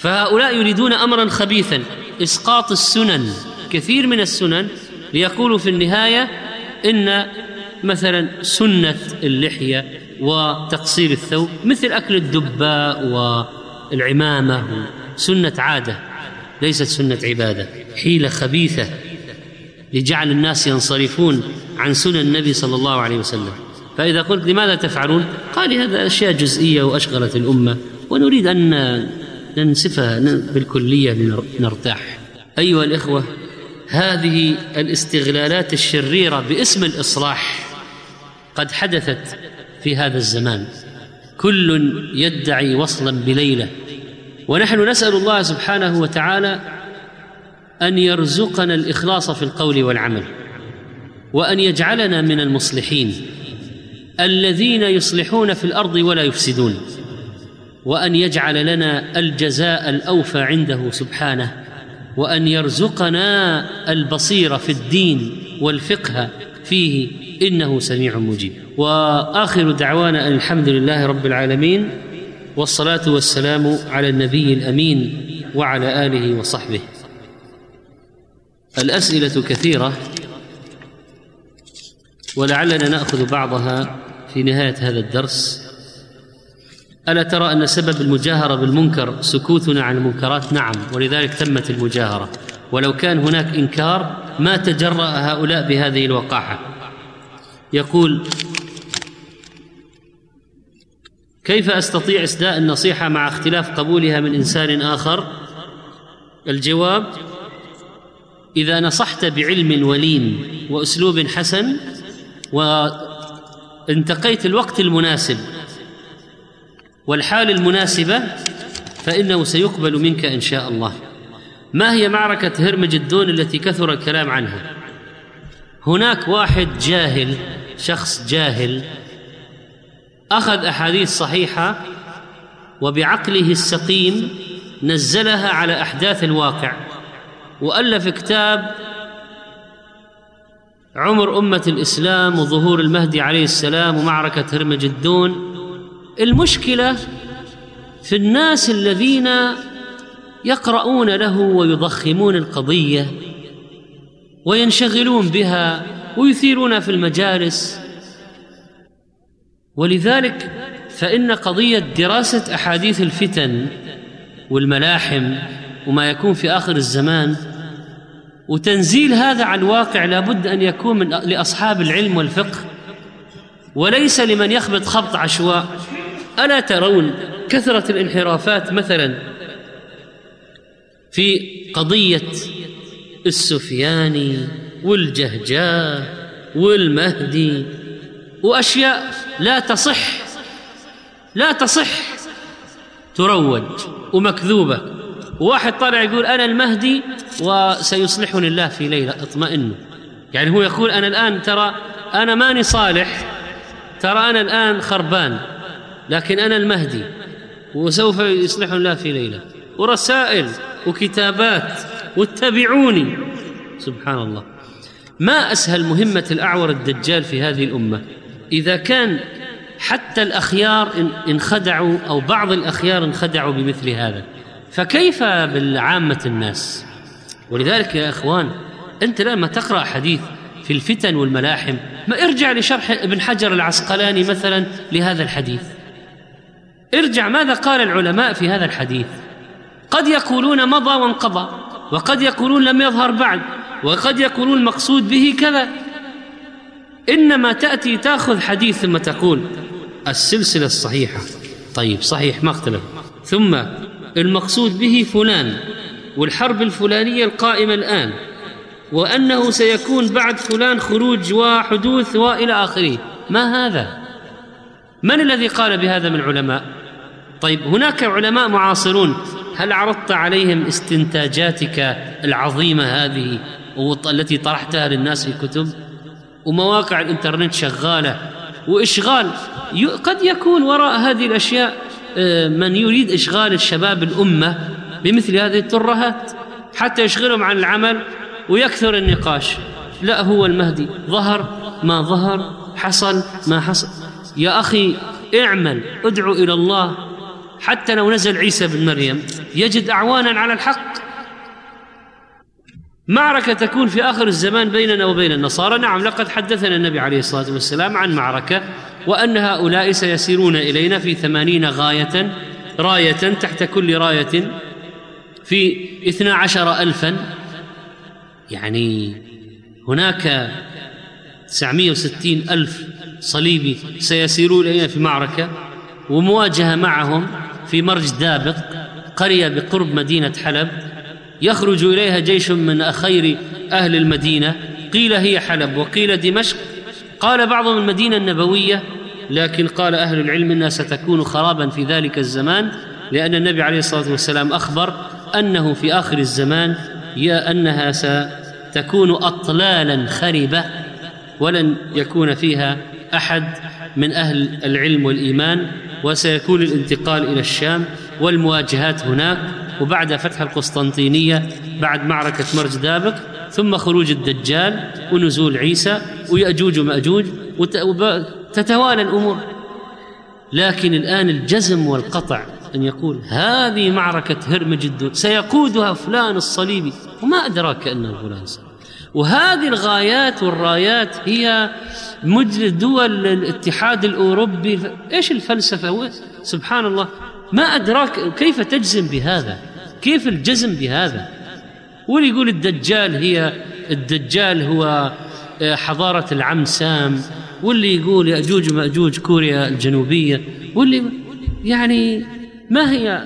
فهؤلاء يريدون أمرا خبيثا، إسقاط السنن، كثير من السنن، ليقولوا في النهاية إن مثلا سنة اللحية وتقصير الثوب مثل أكل الدباء والعمامة سنة عادة ليست سنة عبادة، حيلة خبيثة لجعل الناس ينصرفون عن سنن النبي صلى الله عليه وسلم. فإذا قلت لماذا تفعلون؟ قال هذا أشياء جزئية وأشغلت الأمة ونريد أن ننسفها بالكلية نرتاح. أيها الإخوة، هذه الاستغلالات الشريرة باسم الإصلاح قد حدثت في هذا الزمان، كل يدعي وصلا بليلة، ونحن نسأل الله سبحانه وتعالى أن يرزقنا الإخلاص في القول والعمل، وأن يجعلنا من المصلحين الذين يصلحون في الأرض ولا يفسدون، وأن يجعل لنا الجزاء الأوفى عنده سبحانه، وأن يرزقنا البصيرة في الدين والفقه فيه، إنه سميع مجيب. وآخر دعوانا أن الحمد لله رب العالمين، والصلاة والسلام على النبي الأمين وعلى آله وصحبه. الأسئلة كثيرة ولعلنا نأخذ بعضها في نهاية هذا الدرس. ألا ترى أن سبب المجاهرة بالمنكر سكوتنا عن المنكرات؟ نعم، ولذلك تمت المجاهرة، ولو كان هناك إنكار ما تجرأ هؤلاء بهذه الوقاحة. يقول: كيف أستطيع إسداء النصيحة مع اختلاف قبولها من إنسان آخر؟ الجواب: إذا نصحت بعلم ولين وأسلوب حسن وانتقيت الوقت المناسب والحال المناسبة فإنه سيقبل منك إن شاء الله. ما هي معركة هرمجدون التي كثر الكلام عنها؟ هناك واحد جاهل، شخص جاهل، أخذ أحاديث صحيحة وبعقله السقيم نزلها على أحداث الواقع، وألف كتاب عمر أمة الإسلام وظهور المهدي عليه السلام ومعركة هرمجدون. المشكلة في الناس الذين يقرؤون له ويضخمون القضية وينشغلون بها ويثيرونها في المجالس. ولذلك فإن قضية دراسة أحاديث الفتن والملاحم وما يكون في آخر الزمان وتنزيل هذا على الواقع لابد أن يكون لأصحاب العلم والفقه وليس لمن يخبط خبط عشواء. ألا ترون كثرة الانحرافات مثلا في قضية السفياني والجهجاه والمهدي وأشياء لا تصح تروج ومكذوبة. وواحد طالع يقول أنا المهدي وسيصلحني الله في ليلة، اطمئنوا. يعني هو يقول أنا الآن ترى أنا ماني صالح، ترى أنا الآن خربان، لكن أنا المهدي وسوف يصلحني الله في ليلة، ورسائل وكتابات واتبعوني. سبحان الله. ما أسهل مهمة الأعور الدجال في هذه الأمة. إذا كان حتى الأخيار انخدعوا أو بعض الأخيار انخدعوا بمثل هذا، فكيف بالعامة الناس؟ ولذلك يا إخوان، أنت لما تقرأ حديث في الفتن والملاحم ما ارجع لشرح ابن حجر العسقلاني مثلا لهذا الحديث، ارجع ماذا قال العلماء في هذا الحديث. قد يقولون مضى وانقضى، وقد يقولون لم يظهر بعد، وقد يقولون المقصود به كذا. إنما تأتي تأخذ حديث ثم تقول السلسلة الصحيحة، طيب صحيح ما اختلف، ثم المقصود به فلان، والحرب الفلانية القائمة الآن، وأنه سيكون بعد فلان خروج وحدوث وإلى آخره. ما هذا؟ من الذي قال بهذا من العلماء؟ طيب هناك علماء معاصرون، هل عرضت عليهم استنتاجاتك العظيمة هذه التي طرحتها للناس في كتب؟ ومواقع الإنترنت شغالة وإشغال. قد يكون وراء هذه الأشياء من يريد إشغال الشباب الأمة بمثل هذه الترهات حتى يشغلهم عن العمل ويكثر النقاش. لا، هو المهدي ظهر ما ظهر، حصل ما حصل. يا أخي اعمل، ادعو إلى الله، حتى لو نزل عيسى بن مريم يجد أعوانا على الحق. معركة تكون في آخر الزمان بيننا وبين النصارى، نعم لقد حدثنا النبي عليه الصلاة والسلام عن معركة، وأن هؤلاء سيسيرون إلينا في 80 راية تحت كل راية في 12,000، يعني هناك 960,000 صليبي سيسيرون إلينا في معركة ومواجهة معهم في مرج دابق، قرية بقرب مدينة حلب، يخرج إليها جيش من خير أهل المدينة، قيل هي حلب وقيل دمشق، قال بعضهم المدينة النبوية، لكن قال أهل العلم أنها ستكون خرابا في ذلك الزمان، لأن النبي عليه الصلاة والسلام أخبر أنه في آخر الزمان أنها ستكون أطلالا خربة ولن يكون فيها أحد من أهل العلم والإيمان، وسيكون الانتقال إلى الشام والمواجهات هناك، وبعد فتح القسطنطينية بعد معركة مرج دابق، ثم خروج الدجال ونزول عيسى ويأجوج ومأجوج، وتتوالى الأمور. لكن الآن الجزم والقطع أن يقول هذه معركة هرمجدون سيقودها فلان الصليبي، وما أدراك أنه فلان الصليبي، وهذه الغايات والرايات هي دول الاتحاد الأوروبي. إيش الفلسفة؟ سبحان الله، ما أدراك كيف تجزم بهذا، كيف الجزم بهذا؟ واللي يقول الدجال هو حضارة العم سام، واللي يقول يأجوج ومأجوج كوريا الجنوبية، واللي يعني ما هي،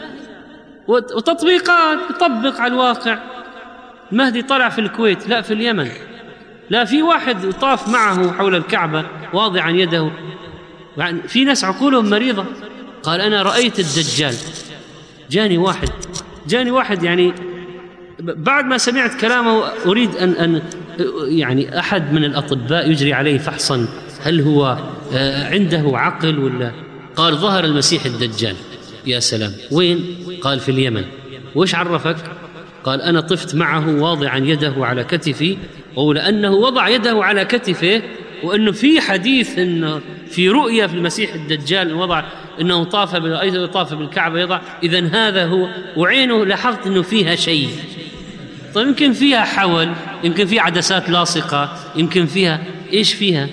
وتطبيقات يطبق على الواقع. المهدي طلع في الكويت، لا في اليمن، لا في واحد طاف معه حول الكعبة واضعا يده، يعني في ناس عقولهم مريضة، قال أنا رأيت الدجال. جاني واحد يعني بعد ما سمعت كلامه أريد أن يعني أحد من الأطباء يجري عليه فحصا هل هو عنده عقل ولا. قال ظهر المسيح الدجال. يا سلام، وين؟ قال في اليمن. وإيش عرفك؟ قال أنا طفت معه واضعا يده على كتفي، ولأنه وضع يده على كتفه وأنه في حديث أنه في رؤية في المسيح الدجال وضع أنه طاف بالكعبة يضع، إذن هذا هو، وعينه لاحظت أنه فيها شيء. طيب يمكن فيها حول، يمكن فيها عدسات لاصقة، يمكن فيها إيش فيها.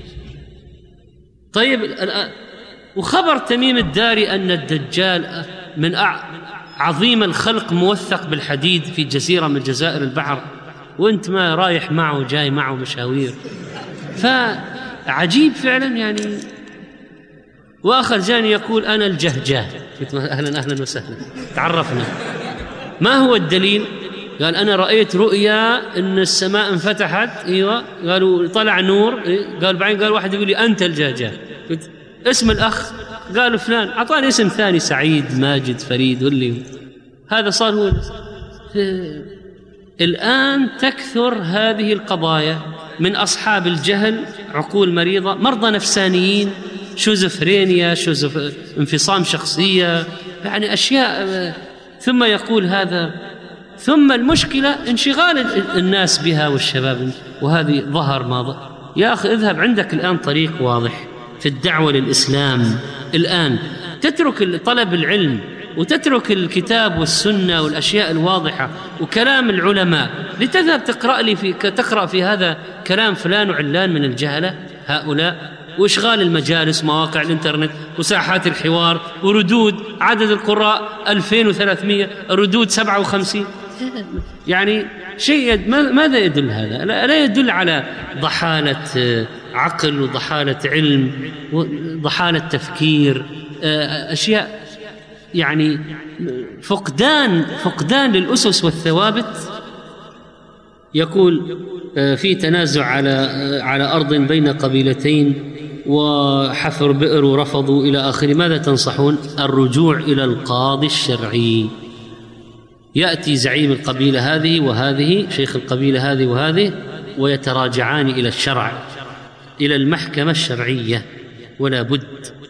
طيب وخبر تميم الداري أن الدجال من عظيم الخلق موثق بالحديد في جزيرة من جزائر البحر، وانت ما رايح معه جاي معه مشاوير، فعجيب فعلا يعني. وآخر جاني يقول أنا الجهجاه، قلت أهلا وسهلا، تعرفنا. ما هو الدليل؟ قال أنا رأيت رؤيا أن السماء انفتحت. أيوة، قالوا طلع نور. قال بعدين قال واحد يقول لي أنت الجهجاه. قلت اسم الأخ؟ قالوا فلان. أعطاني اسم ثاني، سعيد، ماجد، فريد، واللي هذا صار هو. الآن تكثر هذه القضايا من أصحاب الجهل، عقول مريضة، مرضى نفسانيين، شوزفرينيا، انفصام شخصية، يعني أشياء. ثم يقول هذا، ثم المشكلة انشغال الناس بها والشباب، وهذه ظهر ما ظهر. يا أخي اذهب، عندك الآن طريق واضح في الدعوة للإسلام. الآن تترك طلب العلم وتترك الكتاب والسنة والأشياء الواضحة وكلام العلماء لتذهب تقرأ في هذا كلام فلان وعلان من الجهلة هؤلاء، وإشغال المجالس، مواقع الإنترنت وساحات الحوار، وردود عدد القراء 2300، ردود 57. يعني شيء ماذا يدل هذا؟ لا يدل على ضحالة عقل وضحالة علم وضحالة تفكير، أشياء يعني فقدان للأسس والثوابت. يقول في تنازع على أرض بين قبيلتين وحفر بئر ورفضوا إلى آخره، ماذا تنصحون؟ الرجوع إلى القاضي الشرعي. يأتي زعيم القبيلة هذه وهذه، شيخ القبيلة هذه وهذه، ويتراجعان إلى الشرع، إلى المحكمة الشرعية، ولا بد.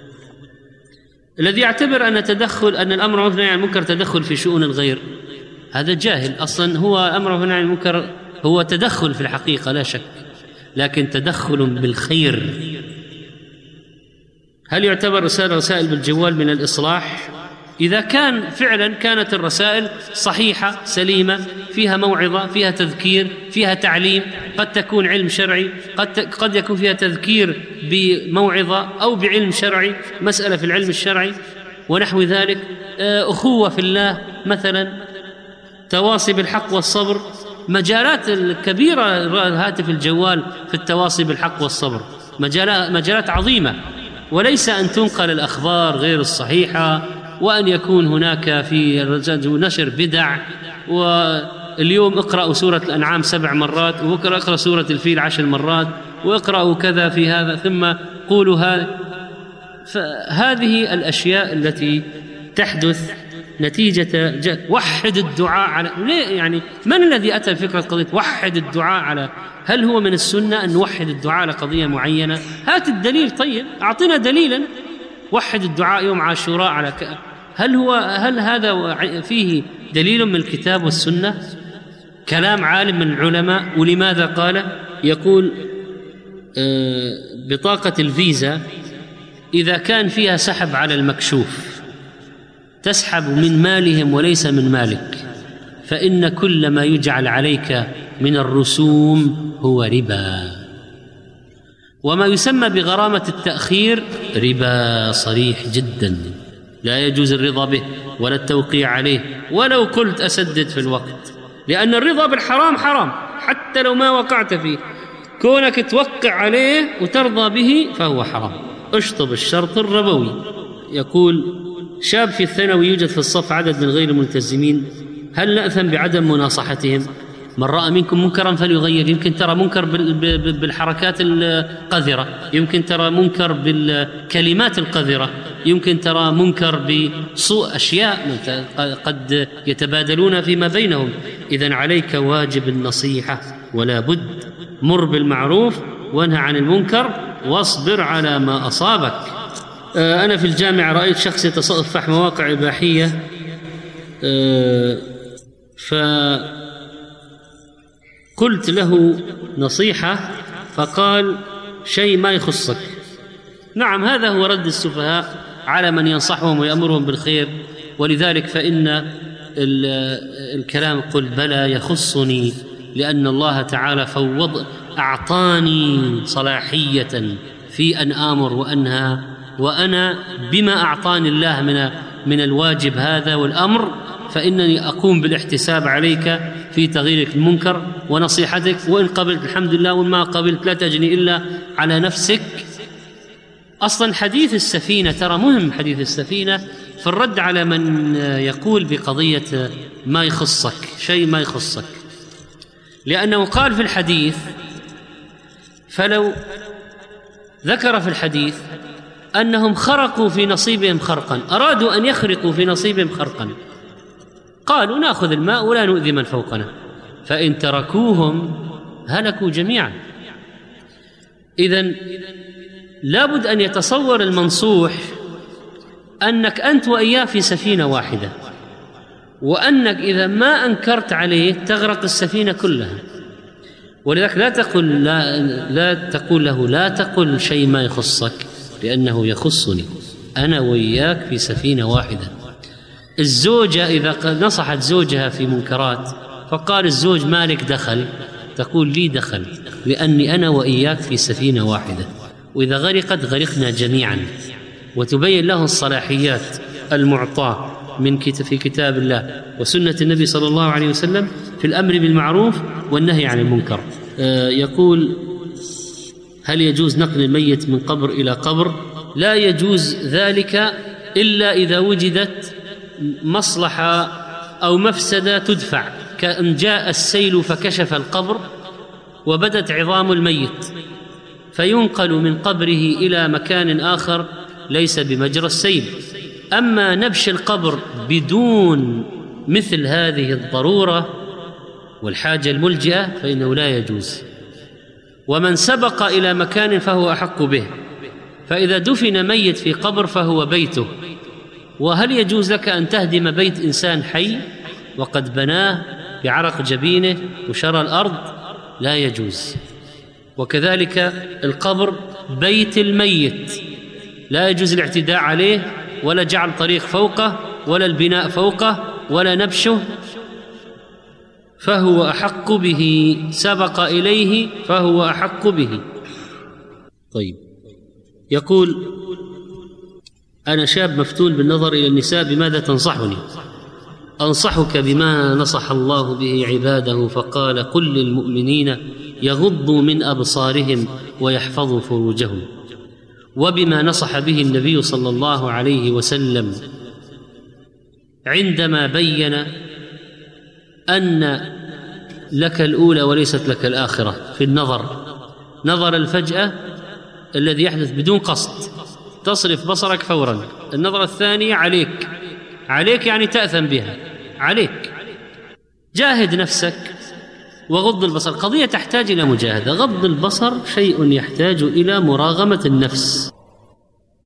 الذي يعتبر أن الأمر والنهي عن المنكر تدخل في شؤون الغير، هذا جاهل. أصلا هو الأمر والنهي عن المنكر هو تدخل في الحقيقة لا شك، لكن تدخل بالخير. هل يعتبر رسائل بالجوال من الإصلاح؟ إذا كان فعلا كانت الرسائل صحيحة سليمة، فيها موعظة، فيها تذكير، فيها تعليم، قد تكون علم شرعي، قد يكون فيها تذكير بموعظة أو بعلم شرعي، مسألة في العلم الشرعي ونحو ذلك، أخوة في الله مثلا، تواصي بالحق والصبر، مجالات كبيرة. الهاتف الجوال في التواصي بالحق والصبر مجالات عظيمة، وليس أن تنقل الأخبار غير الصحيحة، وأن يكون هناك في نشر بدع، واليوم اقرأوا سورة الأنعام 7 مرات، وبكرة اقرأ سورة الفيل 10 مرات، واقرأوا كذا في هذا، ثم قولوا هذا. فهذه الأشياء التي تحدث نتيجة وحد الدعاء على يعني من الذي أتى بفكرة قضية وحد الدعاء على؟ هل هو من السنة أن نوحد الدعاء على قضية معينة؟ هات الدليل. طيب أعطنا دليلا. وحد الدعاء يوم عاشوراء على هل هذا فيه دليل من الكتاب والسنة؟ كلام عالم من العلماء. ولماذا قال؟ يقول بطاقة الفيزا إذا كان فيها سحب على المكشوف، تسحب من مالهم وليس من مالك، فإن كل ما يجعل عليك من الرسوم هو ربا، وما يسمى بغرامة التأخير ربا صريح جدا، لا يجوز الرضا به ولا التوقيع عليه ولو قلت أسدد في الوقت، لأن الرضا بالحرام حرام حتى لو ما وقعت فيه، كونك توقع عليه وترضى به فهو حرام. اشطب الشرط الربوي. يقول شاب في الثانوي يوجد في الصف عدد من غير الملتزمين، هل نأثم بعدم مناصحتهم؟ من رأى منكم منكرا فليغير. يمكن ترى منكر بالحركات القذرة، يمكن ترى منكر بالكلمات القذرة، يمكن ترى منكر بسوء أشياء قد يتبادلون فيما بينهم. إذن عليك واجب النصيحة ولا بد، مر بالمعروف وانهى عن المنكر واصبر على ما أصابك. أنا في الجامعة رأيت شخص يتصفح مواقع إباحية، فقلت له نصيحة فقال شيء ما يخصك. نعم، هذا هو رد السفهاء على من ينصحهم ويأمرهم بالخير. ولذلك فإن الكلام قل بلى يخصني، لأن الله تعالى أعطاني صلاحية في أن آمر وأنهى، وأنا بما أعطاني الله من الواجب هذا والأمر، فإنني أقوم بالاحتساب عليك في تغييرك المنكر ونصيحتك، وإن قبلت الحمد لله، وإن ما قبلت لا تجني إلا على نفسك. أصلا حديث السفينة ترى مهم، حديث السفينة في الرد على من يقول بقضية ما يخصك، شيء ما يخصك، لأنه قال في الحديث، فلو ذكر في الحديث أنهم خرقوا في نصيبهم خرقا، أرادوا أن يخرقوا في نصيبهم خرقا، قالوا نأخذ الماء ولا نؤذي من فوقنا، فإن تركوهم هلكوا جميعا. إذن لابد أن يتصور المنصوح أنك أنت وإياه في سفينة واحدة، وأنك إذا ما أنكرت عليه تغرق السفينة كلها. ولذلك لا تقول له لا تقل شيء ما يخصك، لأنه يخصني، أنا وإياك في سفينة واحدة. الزوجة إذا نصحت زوجها في منكرات فقال الزوج مالك دخل، تقول لي دخل، لأني أنا وإياك في سفينة واحدة، وإذا غرقت غرقنا جميعا. وتبين له الصلاحيات المعطاة في كتاب الله وسنة النبي صلى الله عليه وسلم في الأمر بالمعروف والنهي عن المنكر. يقول هل يجوز نقل الميت من قبر إلى قبر؟ لا يجوز ذلك إلا إذا وجدت مصلحة أو مفسدة تدفع، كأن جاء السيل فكشف القبر وبدت عظام الميت فينقل من قبره إلى مكان آخر ليس بمجرى السيل. أما نبش القبر بدون مثل هذه الضرورة والحاجة الملجئة فإنه لا يجوز. ومن سبق إلى مكان فهو أحق به، فإذا دفن ميت في قبر فهو بيته. وهل يجوز لك أن تهدم بيت إنسان حي وقد بناه بعرق جبينه وشرى الأرض؟ لا يجوز. وكذلك القبر بيت الميت لا يجوز الاعتداء عليه ولا جعل طريق فوقه ولا البناء فوقه ولا نبشه، فهو أحق به، سبق إليه فهو أحق به. طيب، يقول: أنا شاب مفتون بالنظر إلى النساء، بماذا تنصحني؟ أنصحك بما نصح الله به عباده، فقال: قل للمؤمنين يغضوا من أبصارهم ويحفظوا فروجهم، وبما نصح به النبي صلى الله عليه وسلم عندما بين أن لك الأولى وليست لك الآخرة في النظر، نظر الفجأة الذي يحدث بدون قصد، تصرف بصرك فورا. النظرة الثانية عليك يعني تأثم بها، عليك. جاهد نفسك وغض البصر. قضية تحتاج إلى مجاهدة. غض البصر شيء يحتاج إلى مراغمة النفس.